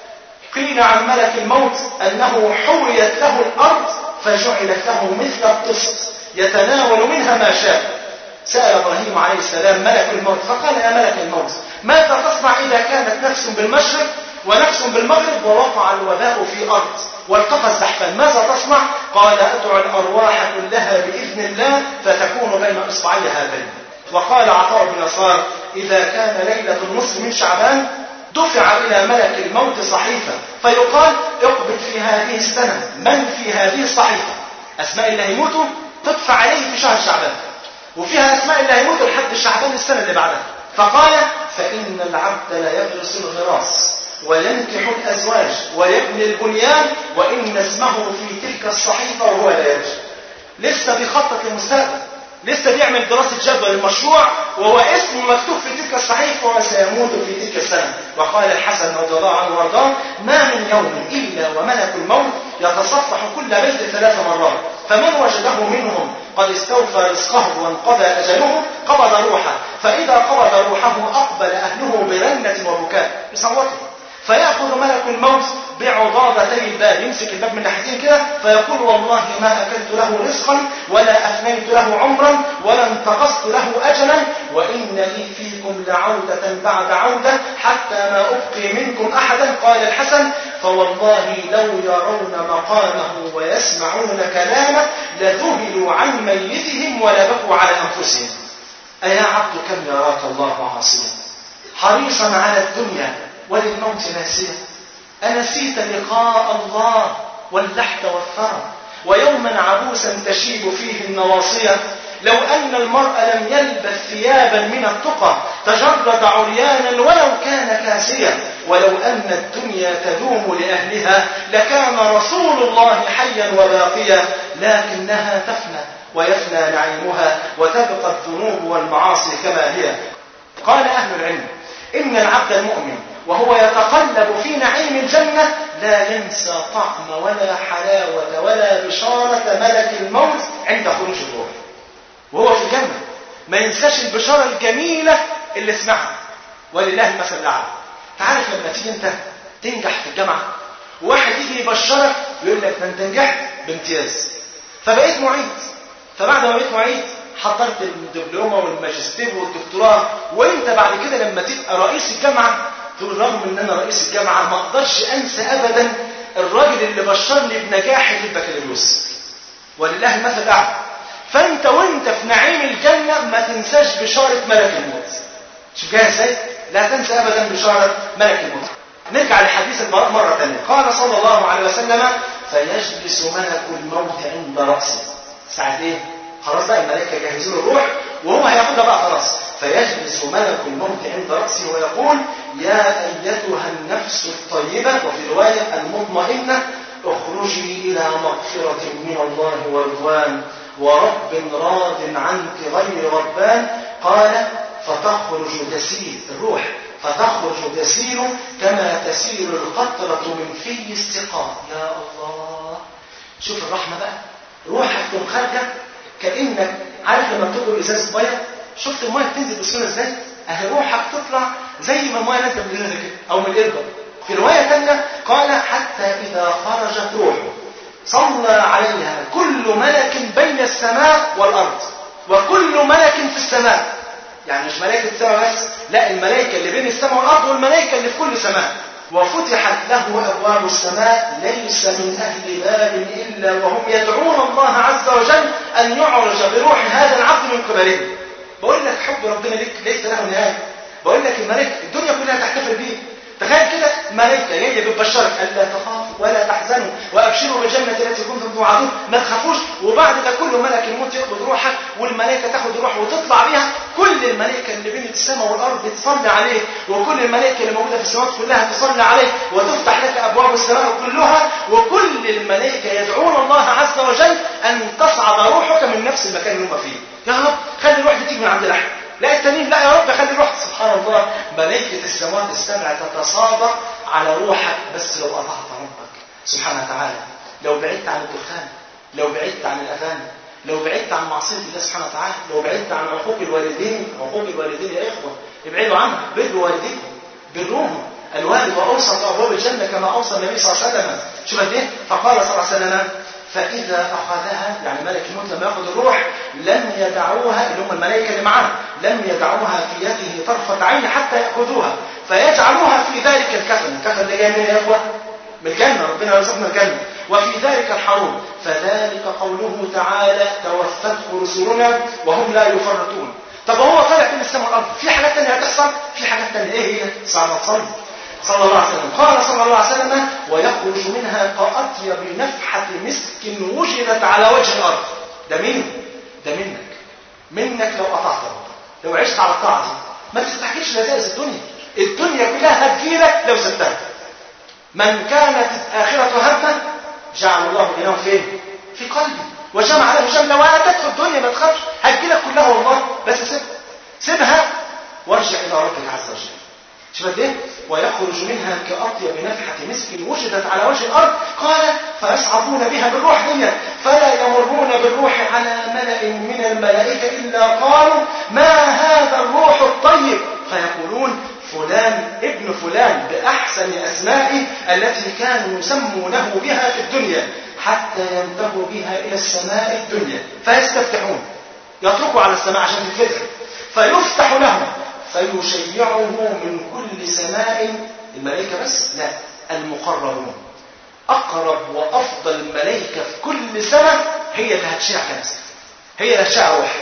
قيل عن ملك الموت أنه حويت له الأرض فجعلت له مثل الطست يتناول منها ما شاء. سأل إبراهيم عليه السلام ملك الموت فقال: يا ملك الموت، ماذا تصنع إذا كانت نفس بالمشرق ونفس بالمغرب ووقع الوباء في أرض والتقى الزحفان، ماذا تصنع؟ قال: أدعو الأرواح كلها بإذن الله فتكون بين إصبعي هذين. وقال عطاء بن يسار: إذا كان ليلة النصف من شعبان دفع إلى ملك الموت صحيفة فيقال: اقبض في هذه السنة من في هذه الصحيفة. أسماء اللي هيموتوا تدفع عليه في شهر شعبان، وفيها أسماء اللي هيموتوا لحد شعبان السنة اللي بعدها. فقال: فإن العبد لا يغرس الغراس وينكح الأزواج ويبني البنيان وإن اسمه في تلك الصحيفة وهو لا يدري. لسه بيخطط للمستقبل، لسه بيعمل دراسة جدوى للمشروع وهو اسمه مكتوب في تلك الصحيفة وسيموت في تلك السنة. وقال الحسن رضي الله عنه وارضاه: ما من يوم إلا وملك الموت يتصفح كل بيت ثلاث مرات، فمن وجده منهم قد استوفى رزقه وانقضى أجله قبض روحه، فإذا قبض روحه أقبل أهله برنة وبكاء يصوته، فيأخذ ملك الموت بعضاضتي الباب، يمسك الباب من ناحيتين كده فيقول: والله ما أكلت له رزقا ولا أفنيت له عمرا ولا انتقصت له أجلا، وإن لي فيكم لعودة بعد عودة حتى ما أبقي منكم أحدا. قال الحسن: فوالله لو يرون مقامه ويسمعون كلامه لذهلوا عن ميتهم ولبكوا على أنفسهم. أيا عبد كم يراك الله عاصيا حريصا على الدنيا وللموت ناسيا، أنسيت لقاء الله واللحد والثرى ويوما عبوسا تشيب فيه النواصية. لو أن المرء لم يلبس ثيابا من التقى تجرد عريانا ولو كان كاسيا، ولو أن الدنيا تدوم لأهلها لكان رسول الله حيا وباقيا، لكنها تفنى ويفنى نعيمها وتبقى الذنوب والمعاصي كما هي. قال أهل العلم: إن العبد المؤمن وهو يتقلب في نعيم الجنة لا ينسى طعم ولا حلاوة ولا بشارة ملك الموت عند خروج الروح. وهو في الجنة ما ينساش البشارة الجميلة اللي سمعها. ولله المثل الأعلى. تعرف لما تيجي انت تنجح في الجامعة وواحد يجي يبشرك يقول لك انت نجحت بامتياز فبقيت معيد، فبعد ما بقيت معيد حضرت الدبلومة والماجستير والدكتوراه، وانت بعد كده لما تبقى رئيس الجامعة تقول رغم ان انا رئيس الجامعة ما اقدرش انسى ابدا الراجل اللي بشرني بنجاحي في البكالوريوس. ولله المثل الاعلى. فانت وانت في نعيم الجنة ما تنساش بشارة ملك الموت. شوف جاي ازاي؟ لا تنسى ابدا بشارة ملك الموت. نرجع لحديث البراء مرة ثانية. قال صلى الله عليه وسلم: فيجلس ملك الموت عند رأسه. ساعة ايه؟ خلاص بقى الملائكة جهزوا الروح وهو هياخدها بقى خلاص. فيجلس ملك الموت عند رأسه ويقول: يا أيتها النفس الطيبة، وفي رواية المطمئنة، اخرجي إلى مغفرة من الله ورضوان ورب راض عنك غير غضبان. قال فتخرج تسيل الروح، فتخرج تسيل كما تسيل القطرة من في السقاء. يا الله، شوف الرحمة بقى، روحك تقوم خارجة كأنك عارف لما بتدخل ازازة مية، شفت المية بتنزل بسهولة ازاي؟ اهي روحك تطلع زي ما المية نازلة من الازازة كده او من القربة. في رواية ثانية قال حتى إذا خرجت روحه صلى عليها كل ملك بين السماء والأرض وكل ملك في السماء. يعني مش ملائكة السماء بس، لا، الملائكة اللي بين السماء والأرض والملائكة اللي في كل سماء. وفتحت له أبواب السماء ليس من أهل باب إلا وهم يدعون الله عز وجل أن يعرج بروح هذا العبد من قبله. بقول لك حب ربنا لك ليس له نهاية. بقول لك الملائكة الدنيا كلها تحتفل بيه. تخيل كده ملائكة جاية بتبشرك ألا تخافوا ولا تحزنوا وأبشروا بالجنة التي كنتم توعدون، ما تخافوش. وبعد ده كله ملك الموت يقبض روحك والملائكة تاخد روح وتطلع بيها. كل الملائكة اللي بين السماء والأرض تصلي عليه، وكل الملائكة اللي موجودة في السماوات كلها تصلي عليه، وتفتح لك أبواب السماء كلها، وكل الملائكة يدعون الله عز وجل أن تصعد روحك من نفس المكان اللي هم فيه. يا رب خلي الروح دي تيجي من عند الأحد، لا التانيين لا يا رب خلي الروح. سبحان الله، ملائكة السماوات السبع تتصادق على روحك بس لو أطعت ربك سبحانه وتعالى، لو بعدت عن الدخان، لو بعدت عن الأذان، لو بعدت عن معصية الله سبحانه وتعالى، لو بعدت عن عقوق الوالدين. عقوق الوالدين يا إخوة ابعدوا عنها، بروا والديكم، بروهم. الوالد وأوسط أبواب الجنة كما أوصى النبي صلى الله عليه وسلم. شوف قد إيه؟ فقال صلى الله عليه وسلم فإذا أخذها، يعني ملك الموت لما يأخذ الروح لم يدعوها، اللي هم الملائكة اللي معاه، لم يدعوها في يده طرفة عين حتى يأخذوها فيجعلوها في ذلك الكفن. الكفن اللي جاي منين يا إخوة؟ من الجنة، ربنا يرزقنا الجنة. وفي ذلك الحروب، فذلك قوله تعالى توفته رسلنا وهم لا يفرطون. طب هو طالع بين السماء والأرض، في حاجات تانية هتحصل؟ في حاجات تانية. إيه هي؟ صعبة تصلي صلى الله عليه وسلم. قال صلى الله عليه وسلم ويخرج منها كأطيب نفحة مسك وجدت على وجه الأرض. ده مين؟ ده منك منك لو أطعت ربك، لو عشت على الطاعة دي. ما تستحكيش لذائذ الدنيا، الدنيا كلها هتجيلك لو سبتها. من كانت آخرة همه جعل الله غناه فين؟ في قلبي وجمع له شمله وأتته الدنيا. ما تخافش، هتجيلك كلها والله، بس سيبها سيبها وارجع إلى ربك عز وجل. شوف قد ايه؟ ويخرج منها كأطيب نفحة مسك وجدت على وجه الأرض. قال فيصعدون بها بالروح دنيا فلا يمرون بالروح على ملأ من الملائكة إلا قالوا ما هذا الروح الطيب، فيقولون فلان ابن فلان بأحسن أسمائه التي كانوا يسمونه بها في الدنيا، حتى ينتهوا بها إلى السماء الدنيا فيستفتحون، يتركوا على السماء عشان تتفتح، فيفتح لهم فيشيعه من كل سماء. الملائكة بس؟ لا، المقربون. أقرب وأفضل الملائكة في كل سماء هي اللي هتشيع كنسك، هي اللي هتشيع روحك.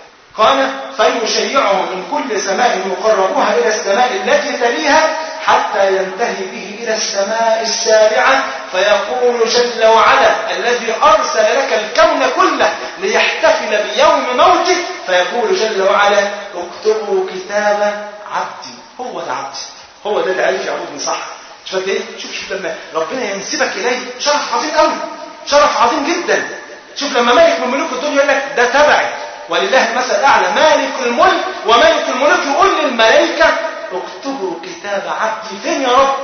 قال فيشيعه من كل سماء مقربوها إلى السماء التي تليها حتى ينتهي به إلى السماء السابعة، فيقول جل وعلا الذي أرسل لك الكون كله ليحتفل بيوم موته، فيقول جل وعلا اكتبوا كتاب عبدي. هو ده عبدي، هو ده اللي عارف يعبدني صح. شوف ايه؟ شوف شوف لما ربنا ينسبك إليه شرف عظيم قوي، شرف عظيم جدا. شوف لما ملك من ملوك الدنيا يقول لك ده تبعي، ولله المثل الأعلى، مالك الملك وملك الملك يقول للملائكة اكتبوا كتاب عبدي. فين يا رب؟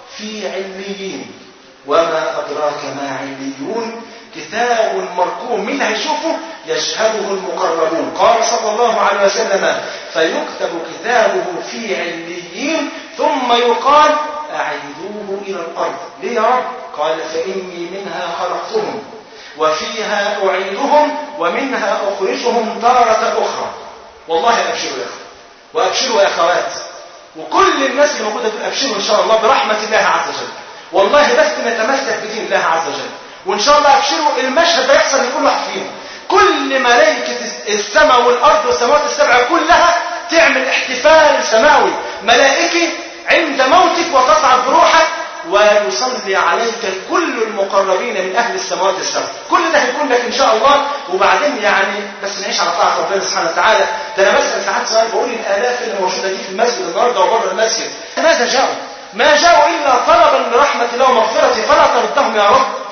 في عليين. وما أدراك ما عليون؟ كتاب مرقوم. مين هيشوفه؟ يشهده المقربون. قال صلى الله عليه وسلم فيكتب كتابه في عليين ثم يقال أعيدوه إلى الأرض. ليه يا رب؟ قال فإني منها خلقتهم وفيها أعيدهم ومنها أخرجهم تارة أخرى. والله أبشروا يا أخوة وأبشروا يا أخوات، وكل الناس اللي موجودة دول أبشروا إن شاء الله برحمة الله عز وجل. والله بس نتمسك بدين الله عز وجل، وإن شاء الله أبشروا المشهد ده يحصل لكل واحد فيهم. كل ملائكة السماء والأرض والسماوات السبع كلها تعمل احتفال سماوي ملائكي عند موتك وتصعد بروحك، ويصلي عليك كل المقربين من أهل السماوات السبع. كل ده هيكون لك إن شاء الله. وبعدين يعني بس نعيش على طاعة ربنا سبحانه وتعالى. ده أنا بسأل ساعات سؤال، بقول الآلاف اللي موجودة دي في المسجد النهارده وبره المسجد ماذا جاءوا؟ ما جاءوا إلا طلبا لرحمة الله ومغفرته، فلا تردهم يا رب.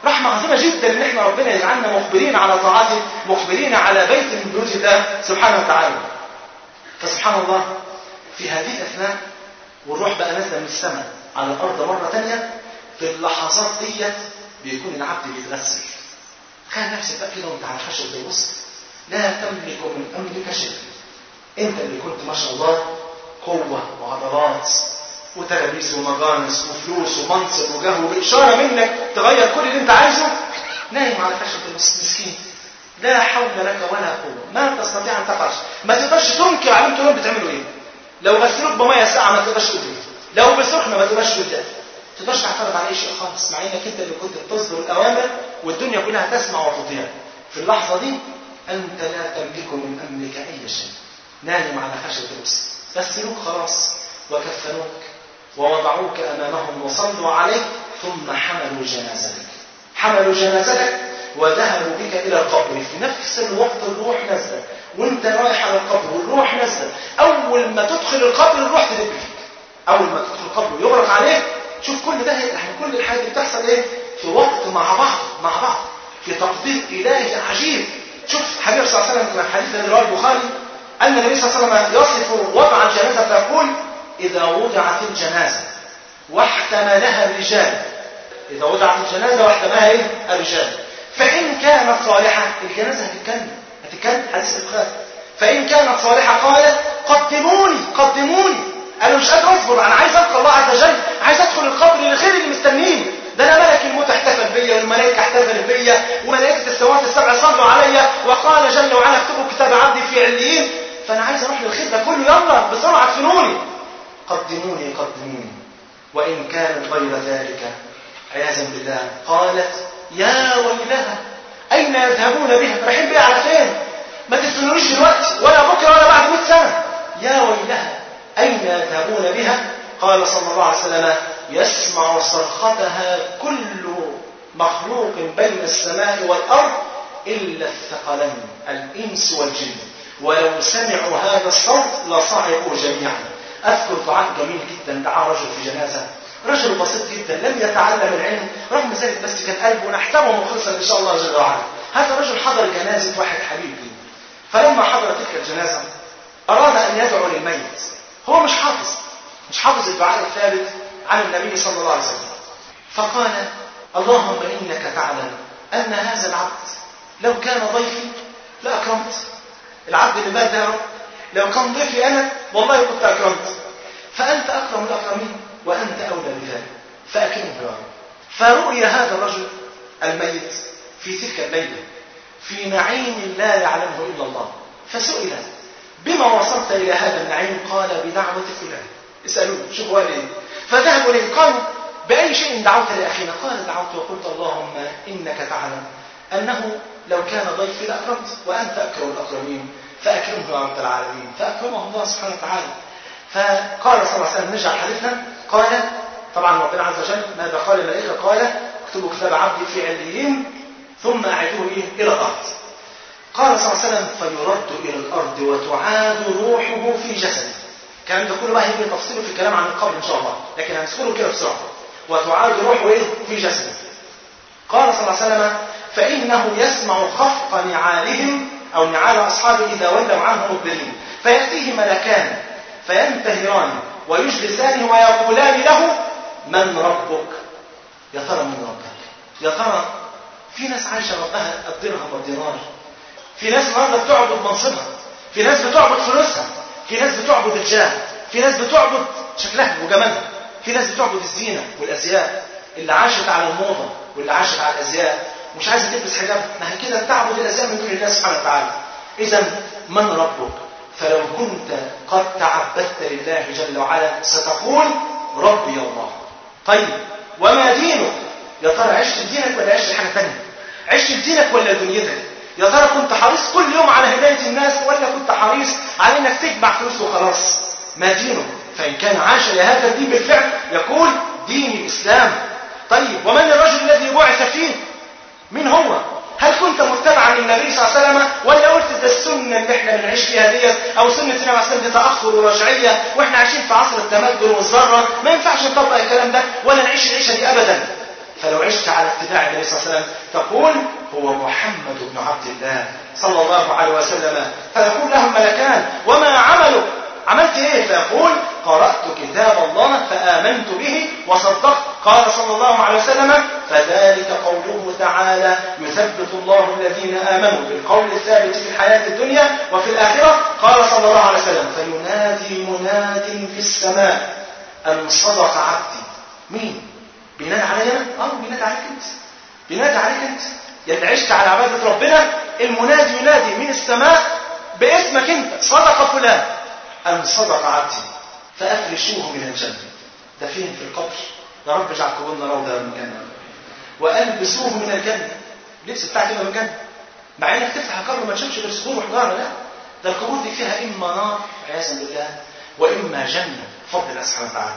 رحمة عظيمة جدا ان احنا ربنا يجعلنا مخبرين على طاعته، مخبرين على بيت من بيوت الله سبحانه وتعالى. فسبحان الله في هذه الأثناء والروح بقى نازله من السماء على الأرض مرة تانية، في اللحظات ديت بيكون العبد بيتغسل. خلي نفسك بقى كده وانت على خشب زي وسط، لا تملك من أمرك شيء. انت اللي كنت ما شاء الله قوة وعضلات وتلاميذ ومجانس وفلوس ومنصب وجاه وإشارة منك تغير كل اللي انت عايزه، نايم على خشب مسكين، لا حول لك ولا قوة، ما تستطيع أن تفعل، ما تقدرش تنكر على انتوا بتعملوا ايه. لو غسلوك بمية ساعة ما تقدرش تقول، لو بسخنة ما تقدرش تقول، ما تقدرش تعترض على اي شيء خالص، مع انك انت اللي كنت بتصدر الأوامر والدنيا كلها تسمع وتطيع. في اللحظة دي أنت لا تملك من أمرك أي شيء، نايم على خشب الوسط، غسلوك خلاص وكفنوك ووضعوك أمامهم وصلوا عليك، ثم حملوا جنازتك حملوا جنازتك وذهبوا بك إلى القبر. في نفس الوقت الروح نزل وانت رايح على القبر والروح نزل. أول ما تدخل القبر الروح تدب فيك، أول ما تدخل القبر ويغرق عليك. شوف كل ده يعني كل الحاجات اللي بتحصل ايه في وقت مع بعض مع بعض في تقدير إلهي عجيب. شوف حبيب صلى الله عليه وسلم في حديث رواه البخاري أن النبي صلى الله عليه وسلم يصف وضع الجنازة فيقول: إذا وضعت الجنازة واحتملها الرجال، إذا وضعت الجنازة واحتملها إيه؟ الرجال، فإن كانت صالحة، الجنازة هتتكلم هتتكلم حديث البخاري، فإن كانت صالحة قال: قدموني قدموني. أنا مش قادر أصبر، أنا عايز ألقى الله عز وجل، عايز أدخل القبر للخير اللي مستنيني. ده أنا ملك الموت احتفل بيا والملائكة احتفلت بيا وملائكة السماوات السبع صلوا عليا، وقال جل وعلا: اكتبوا كتاب عبدي في عليين. فأنا عايز أروح للخير ده كله، يلا بسرعة ادفنوني، قدموني قدموني. وإن كان غير ذلك عياذا بالله قالت: يا ويلها، أين يذهبون بها؟ رايحين بيها على فين؟ ما تدفنونيش دلوقتي ولا بكرة ولا بعد مئة سنة. يا ويلها أين يذهبون بها؟ قال صلى الله عليه وسلم: يسمع صرختها كل مخلوق بين السماء والأرض إلا الثقلين الإنس والجن، ولو سمعوا هذا الصوت لصعقوا جميعا. أذكر دعاء جميل جدا دعا رجل في جنازة، رجل بسيط جدا لم يتعلم العلم، رغم ذلك بس كان قلبه ونحتمه مخلصا إن شاء الله جل وعلا. هذا الرجل حضر جنازة واحد حبيب لي، فلما حضر تلك الجنازة أراد أن يدعو للميت. هو مش حافظ مش حافظ الدعاء الثابت عن النبي صلى الله عليه وسلم، فقال: اللهم إنك تعلم أن هذا العبد لو كان ضيفي لأكرمت. العبد اللي مات ده لو كان ضيفي أنا والله كنت أكرمت، فأنت أكرم الأكرمين وأنت أولى بذلك فأكرمه يا رب. فرؤي هذا الرجل الميت في تلك الليلة في نعيم لا يعلمه إلا الله، فسئل: بما وصلت إلى هذا النعيم؟ قال: بدعوة فلان. اسألوه شوفوا قال إيه. فذهبوا إليه قالوا: بأي شيء دعوت لأخينا؟ قال: دعوت وقلت اللهم إنك تعلم أنه لو كان ضيفي لأكرمت وأنت أكرم الأكرمين فأكرمه يا رب العالمين. فأكرمه الله سبحانه وتعالى. فقال صلى الله عليه وسلم: نرجع حديثنا، قال طبعا ربنا عز وجل ماذا قال الملائكة؟ قال: اكتبوا كتاب عبدي في عليين ثم أعيدوه إلى الأرض. قال صلى الله عليه وسلم: فيرد إلى الأرض وتعاد روحه في جسده. الكلام ده كله بقى هيجي تفصيله في الكلام عن القبر إن شاء الله، لكن هنذكره كده بسرعة. وتعاد روحه إيه؟ في جسده. قال صلى الله عليه وسلم: فإنه يسمع خفق نعالهم أو نعال أصحابه إذا ولوا عنه مدبرين، فيأتيه ملكان فينتهران ويجلسانه ويقولان له: من ربك؟ يا ترى من ربك؟ يا ترى في ناس عايشة ربها الدرهم والدينار، في ناس النهارده بتعبد منصبها، في ناس بتعبد فلوسها، في ناس بتعبد الجاه، في ناس بتعبد شكلها وجمالها، في ناس بتعبد الزينة والأزياء، اللي عاشت على الموضة واللي عاشت على الأزياء مش عايزة تلبس حجاب، ما هي كده بتعبد الأزياء من دون الله سبحانه وتعالى. إذا من ربك؟ فلو كنت قد تعبدت لله جل وعلا ستقول: ربي الله. طيب وما دينك؟ يا ترى عشت دينك ولا عشت حاجة ثانية؟ عشت دينك ولا دنيتك؟ يا ترى كنت حريص كل يوم على هداية الناس ولا كنت حريص على انك تجمع فلوس وخلاص؟ ما دينك؟ فإن كان عاش لهذا الدين بالفعل يقول: دين الإسلام. طيب ومن الرجل الذي بعث فيه؟ من هو؟ هل كنت متبعا للنبي صلى الله عليه وسلم ولا قلت ده السنة اللي احنا بنعيش فيها ديت او سنة النبي عليه الصلاة والسلام دي تأخر ورجعية واحنا عايشين في عصر التمدن والذرة ما ينفعش نطبق الكلام ده ولا نعيش العيشة دي ابدا؟ فلو عشت على اتباع النبي صلى الله عليه وسلم تقول هو محمد بن عبد الله صلى الله عليه وسلم. فيقول له الملكان وما عملك؟ عملت ايه؟ فيقول قرأت كتاب الله فآمنت به وصدقت. قال صلى الله عليه وسلم فذلك قوله تعالى يثبت الله الذين آمنوا بالقول الثابت في الحياة الدنيا وفي الآخرة. قال صلى الله عليه وسلم فينادي مناد في السماء أن صدق عبدي. مين؟ بينادي علي أنا؟ اه بينادي عليك أنت، بينادي عليك أنت يلي عشت على عبادة ربنا. المنادي ينادي من السماء باسمك أنت، صدق فلان، أن صدق عبدي فأفرشوه من الجنة. ده فين؟ في القبر. يا رب اجعل قبورنا روضة من الجنة. وألبسوه من الجنة، اللبس بتاعك من الجنة. مع انك تفتح القبر ما تشوفش غير صخور وحجارة، لا ده القبور دي فيها إما نار عياذا بالله وإما جنة بفضل الله سبحانه وتعالى.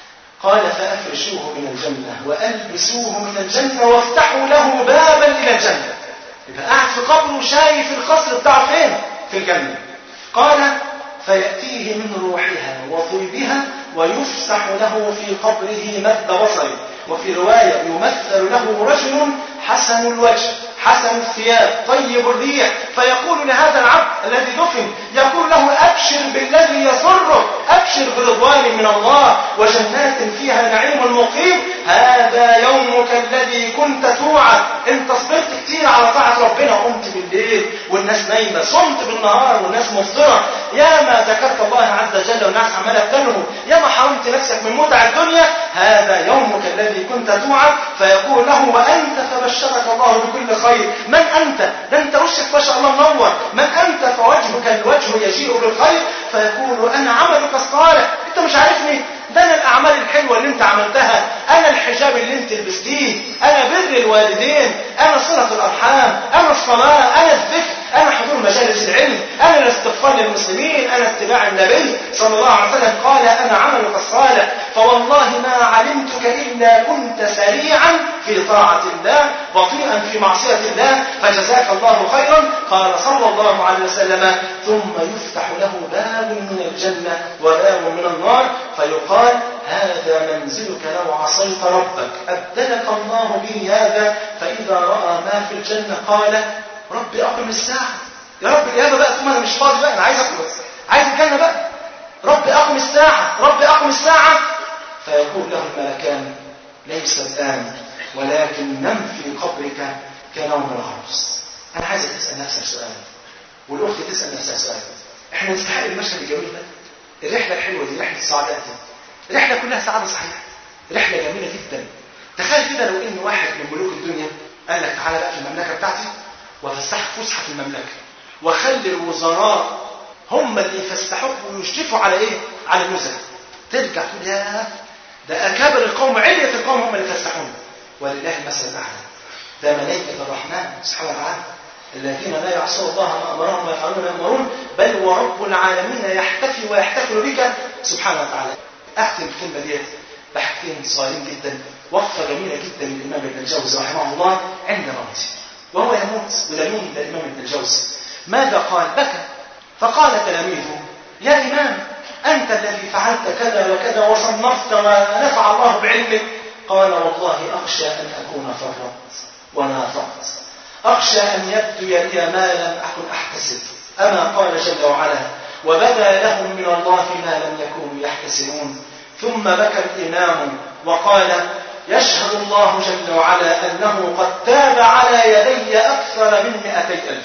قال فأفرشوه من الجنة وألبسوه من الجنة وافتحوا له بابا إلى الجنة. يبقى قاعد في قبره وشايف القصر بتاعه فين؟ في الجنة. قال فيأتيه من روحها وطيبها ويفسح له في قبره مد بصره. وفي رواية يمثل له رجل حسن الوجه حسن الثياب طيب الريح، فيقول لهذا العبد الذي دفن، يقول له أبشر بالذي يسرك، أبشر برضوان من الله وجنات فيها نعيم مقيم، هذا يومك الذي كنت توعد. انت صبرت كتير على طاعة ربنا، قمت بالليل والناس نايمة، صمت بالنهار والناس مفطرة، يا ما ذكرت الله عز وجل والناس عمالة تنهو، يا ما حرمت نفسك من متع الدنيا، هذا يومك الذي كنت توعد. فيقول له وأنت فبشرك الله بكل خير. من أنت؟ ده أنت وشك ما شاء الله منور. من أنت؟ فوجهك الوجه يجيء بالخير. فيقول أنا عملك الصالح. أنت مش عارفني؟ ده أنا الأعمال الحلوة اللي أنت عملتها، أنا الحجاب اللي أنت لبستيه، أنا بر الوالدين، أنا صلة الأرحام، أنا الصلاة، أنا الذكر، أنا حضور مجالس العلم، أنا الاستغفار للمسلمين، أنا اتباع النبي صلى الله عليه وسلم. قال أنا عملك الصالح فوالله ما علمتك إلا كنت سريعا في طاعة الله بطيئا في معصية الله فجزاك الله خيرا. قال صلى الله عليه وسلم ثم يفتح له باب من الجنة وباب من النار فيقال هذا منزلك لو عصيت ربك أبدلك الله به هذا. فإذا رأى ما في الجنة قال ربي أقم الساعة. يا رب الإجابة بقى، ثم أنا مش فاضي بقى، أنا عايز أخلص، عايز الجنة بقى، ربي أقم الساعة، ربي أقم الساعة. فيقول له الملكان ليس الآن ولكن نم في قبرك كنوم العروس. أنا عايزك تسأل نفسك سؤال والأخت تسأل نفسها سؤال. إحنا نستحق المشهد الجميل ده؟ الرحلة الحلوة دي، رحلة السعادة دي، رحلة كلها سعادة صحيحة، رحلة جميلة جدا. تخيل كده لو إن واحد من ملوك الدنيا قال لك تعالى بقى في المملكة بتاعتي وفسحك فسحة في المملكة وخلي الوزراء هم اللي يفسحوك ويشرفوا على إيه؟ على النزهة. ترجع تقول يا ده أكابر القوم علية القوم هم اللي يفسحون. ولله المثل الأعلى. ده ملائكة الرحمن سبحانه وتعالى الذين لا يعصون الله ما أمرهم ويفعلون ما يأمرون بل ورب العالمين يحتفي ويحتفل بك سبحانه وتعالى. أختم الكلمة ديت بحاجتين صغيرين جدا، وقفة جميلة جدا للإمام ابن الجوزي رحمه الله عند موته وهو يموت. وده مين؟ ده الإمام ابن الجوزي. ماذا قال؟ بكى. فقال تلاميذه يا إمام أنت الذي فعلت كذا وكذا وصنفت ونفع الله بعلمك. قال والله أخشى أن أكون فرطت ونافقت، أخشى أن يبدو لي ما لم أكن أحتسب. أما قال جل وعلا وبدا لهم من الله ما لم يكونوا يحتسبون. ثم بكى الإمام وقال يشهد الله جل وعلا أنه قد تاب على يدي أكثر من مئتي ألف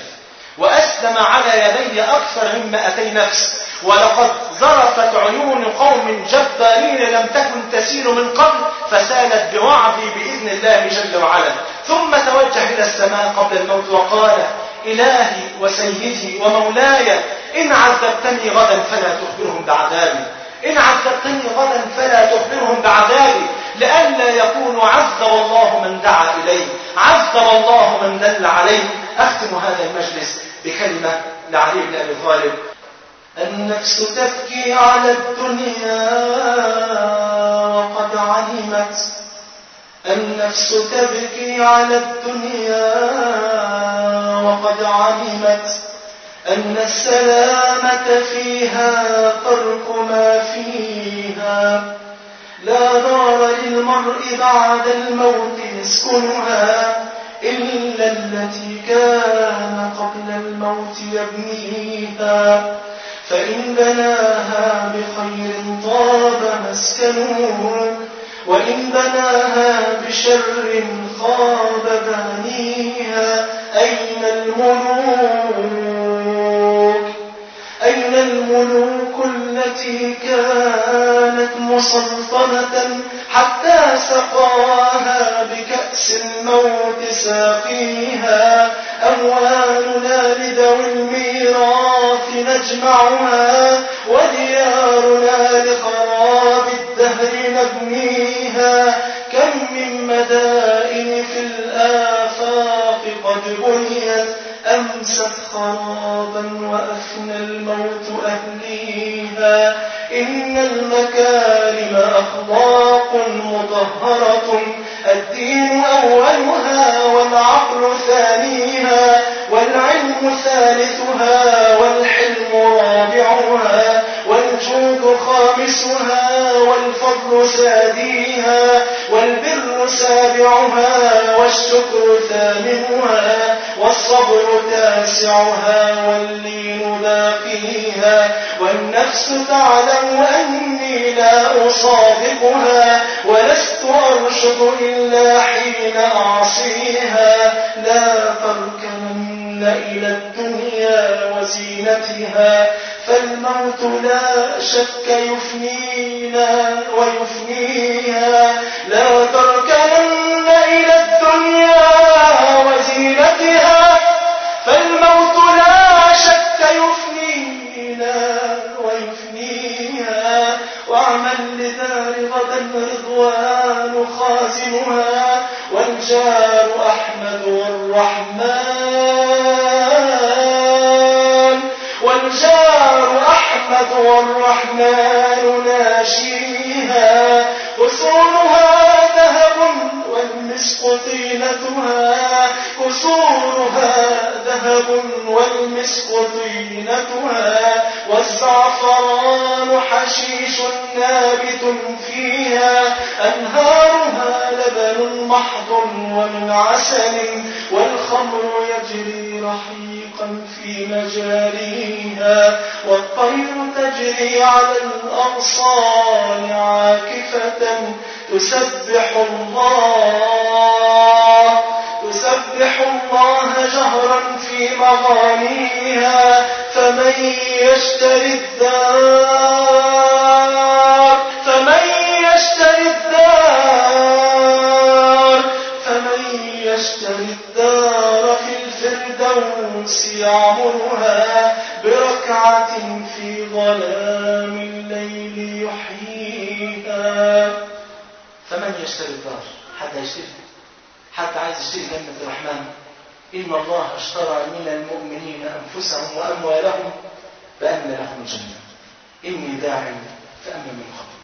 وأسلم على يدي أكثر من مئتي نفس، ولقد ظرفت عيون قوم جبارين لم تكن تسير من قبل فسالت بوعدي بإذن الله جل وعلا. ثم توجه إلى السماء قبل الموت وقال إلهي وسيدي ومولاي إن عذبتني غدا فلا تخبرهم بعذابي، إن عذبتني غدا فلا تخبرهم بعذابي، لئلا يكونوا عذب الله من دعا إليه، عذب الله من دل عليه. أختم هذا المجلس بكلمة لعلي بن أبي طالب: النفس تبكي على الدنيا وقد علمت، النفس تبكي على الدنيا وقد علمت أن السلامة فيها ترك ما فيها، لا ضار للمرء بعد الموت يسكنها إلا التي كان قبل الموت يبنيها، فإن بناها بخير طاب مسكنه، وإن بناها بشر خاب بانيها. أين الملوك أين الملوك التي كانت مسلطنة حتى سقاها بكأس الموت ساقيها؟ أموالنا لذوي الميراث نجمعها، وديارنا لخراب الدهر نبنيها. كم من مدائن في الآفاق قد بنيت أمست خرابا وأفنى الموت أهليها. إن المكارم أخلاق مطهرة، الدين أولها والعقل ثانيها، والعلم ثالثها والحلم رابعها، والجود خامسها والفضل ساديها، والبر سابعها والشكر ثامنها، والصبر تاسعها واللين باقيها. والنفس تعلم أني لا أصادقها، ولست أرشد إلا حين أعصيها. لا تركنن إلى الدنيا وزينتها، فالموت لا شك يفنينا ويفنيها. لا تركنن إلى الدنيا وزينتها، فالموت لا شك يفنينا ويفنيها. واعمل لدار غدا رضوان خازنها، والجار أحمد والرحمن والجار أحمد والرحمن ناشيها. قصورها ذهب والمسك طينتها، قصورها ذهب والمسك طينتها، والزعفران حشيش نابت فيها. أنهارها لبن محض ومن عسل، والخمر يجري رحيقا في مجاريها. والطير تجري على الأغصان عاكفة تسبح الله تسبح الله جهرا في مغانيها. فمن يشتري الدار فمن يشتري الدار فمن يشتري الدار في الفردوس يعمرها بركعة في ظلام الليل يحييها. فمن يشتري الدار؟ حتى يشتري حتى عايز يشتري جنة الرحمن. إن الله اشترى من المؤمنين أنفسهم وأموالهم بأن لهم الجنة. إني داع فأمن من خطر.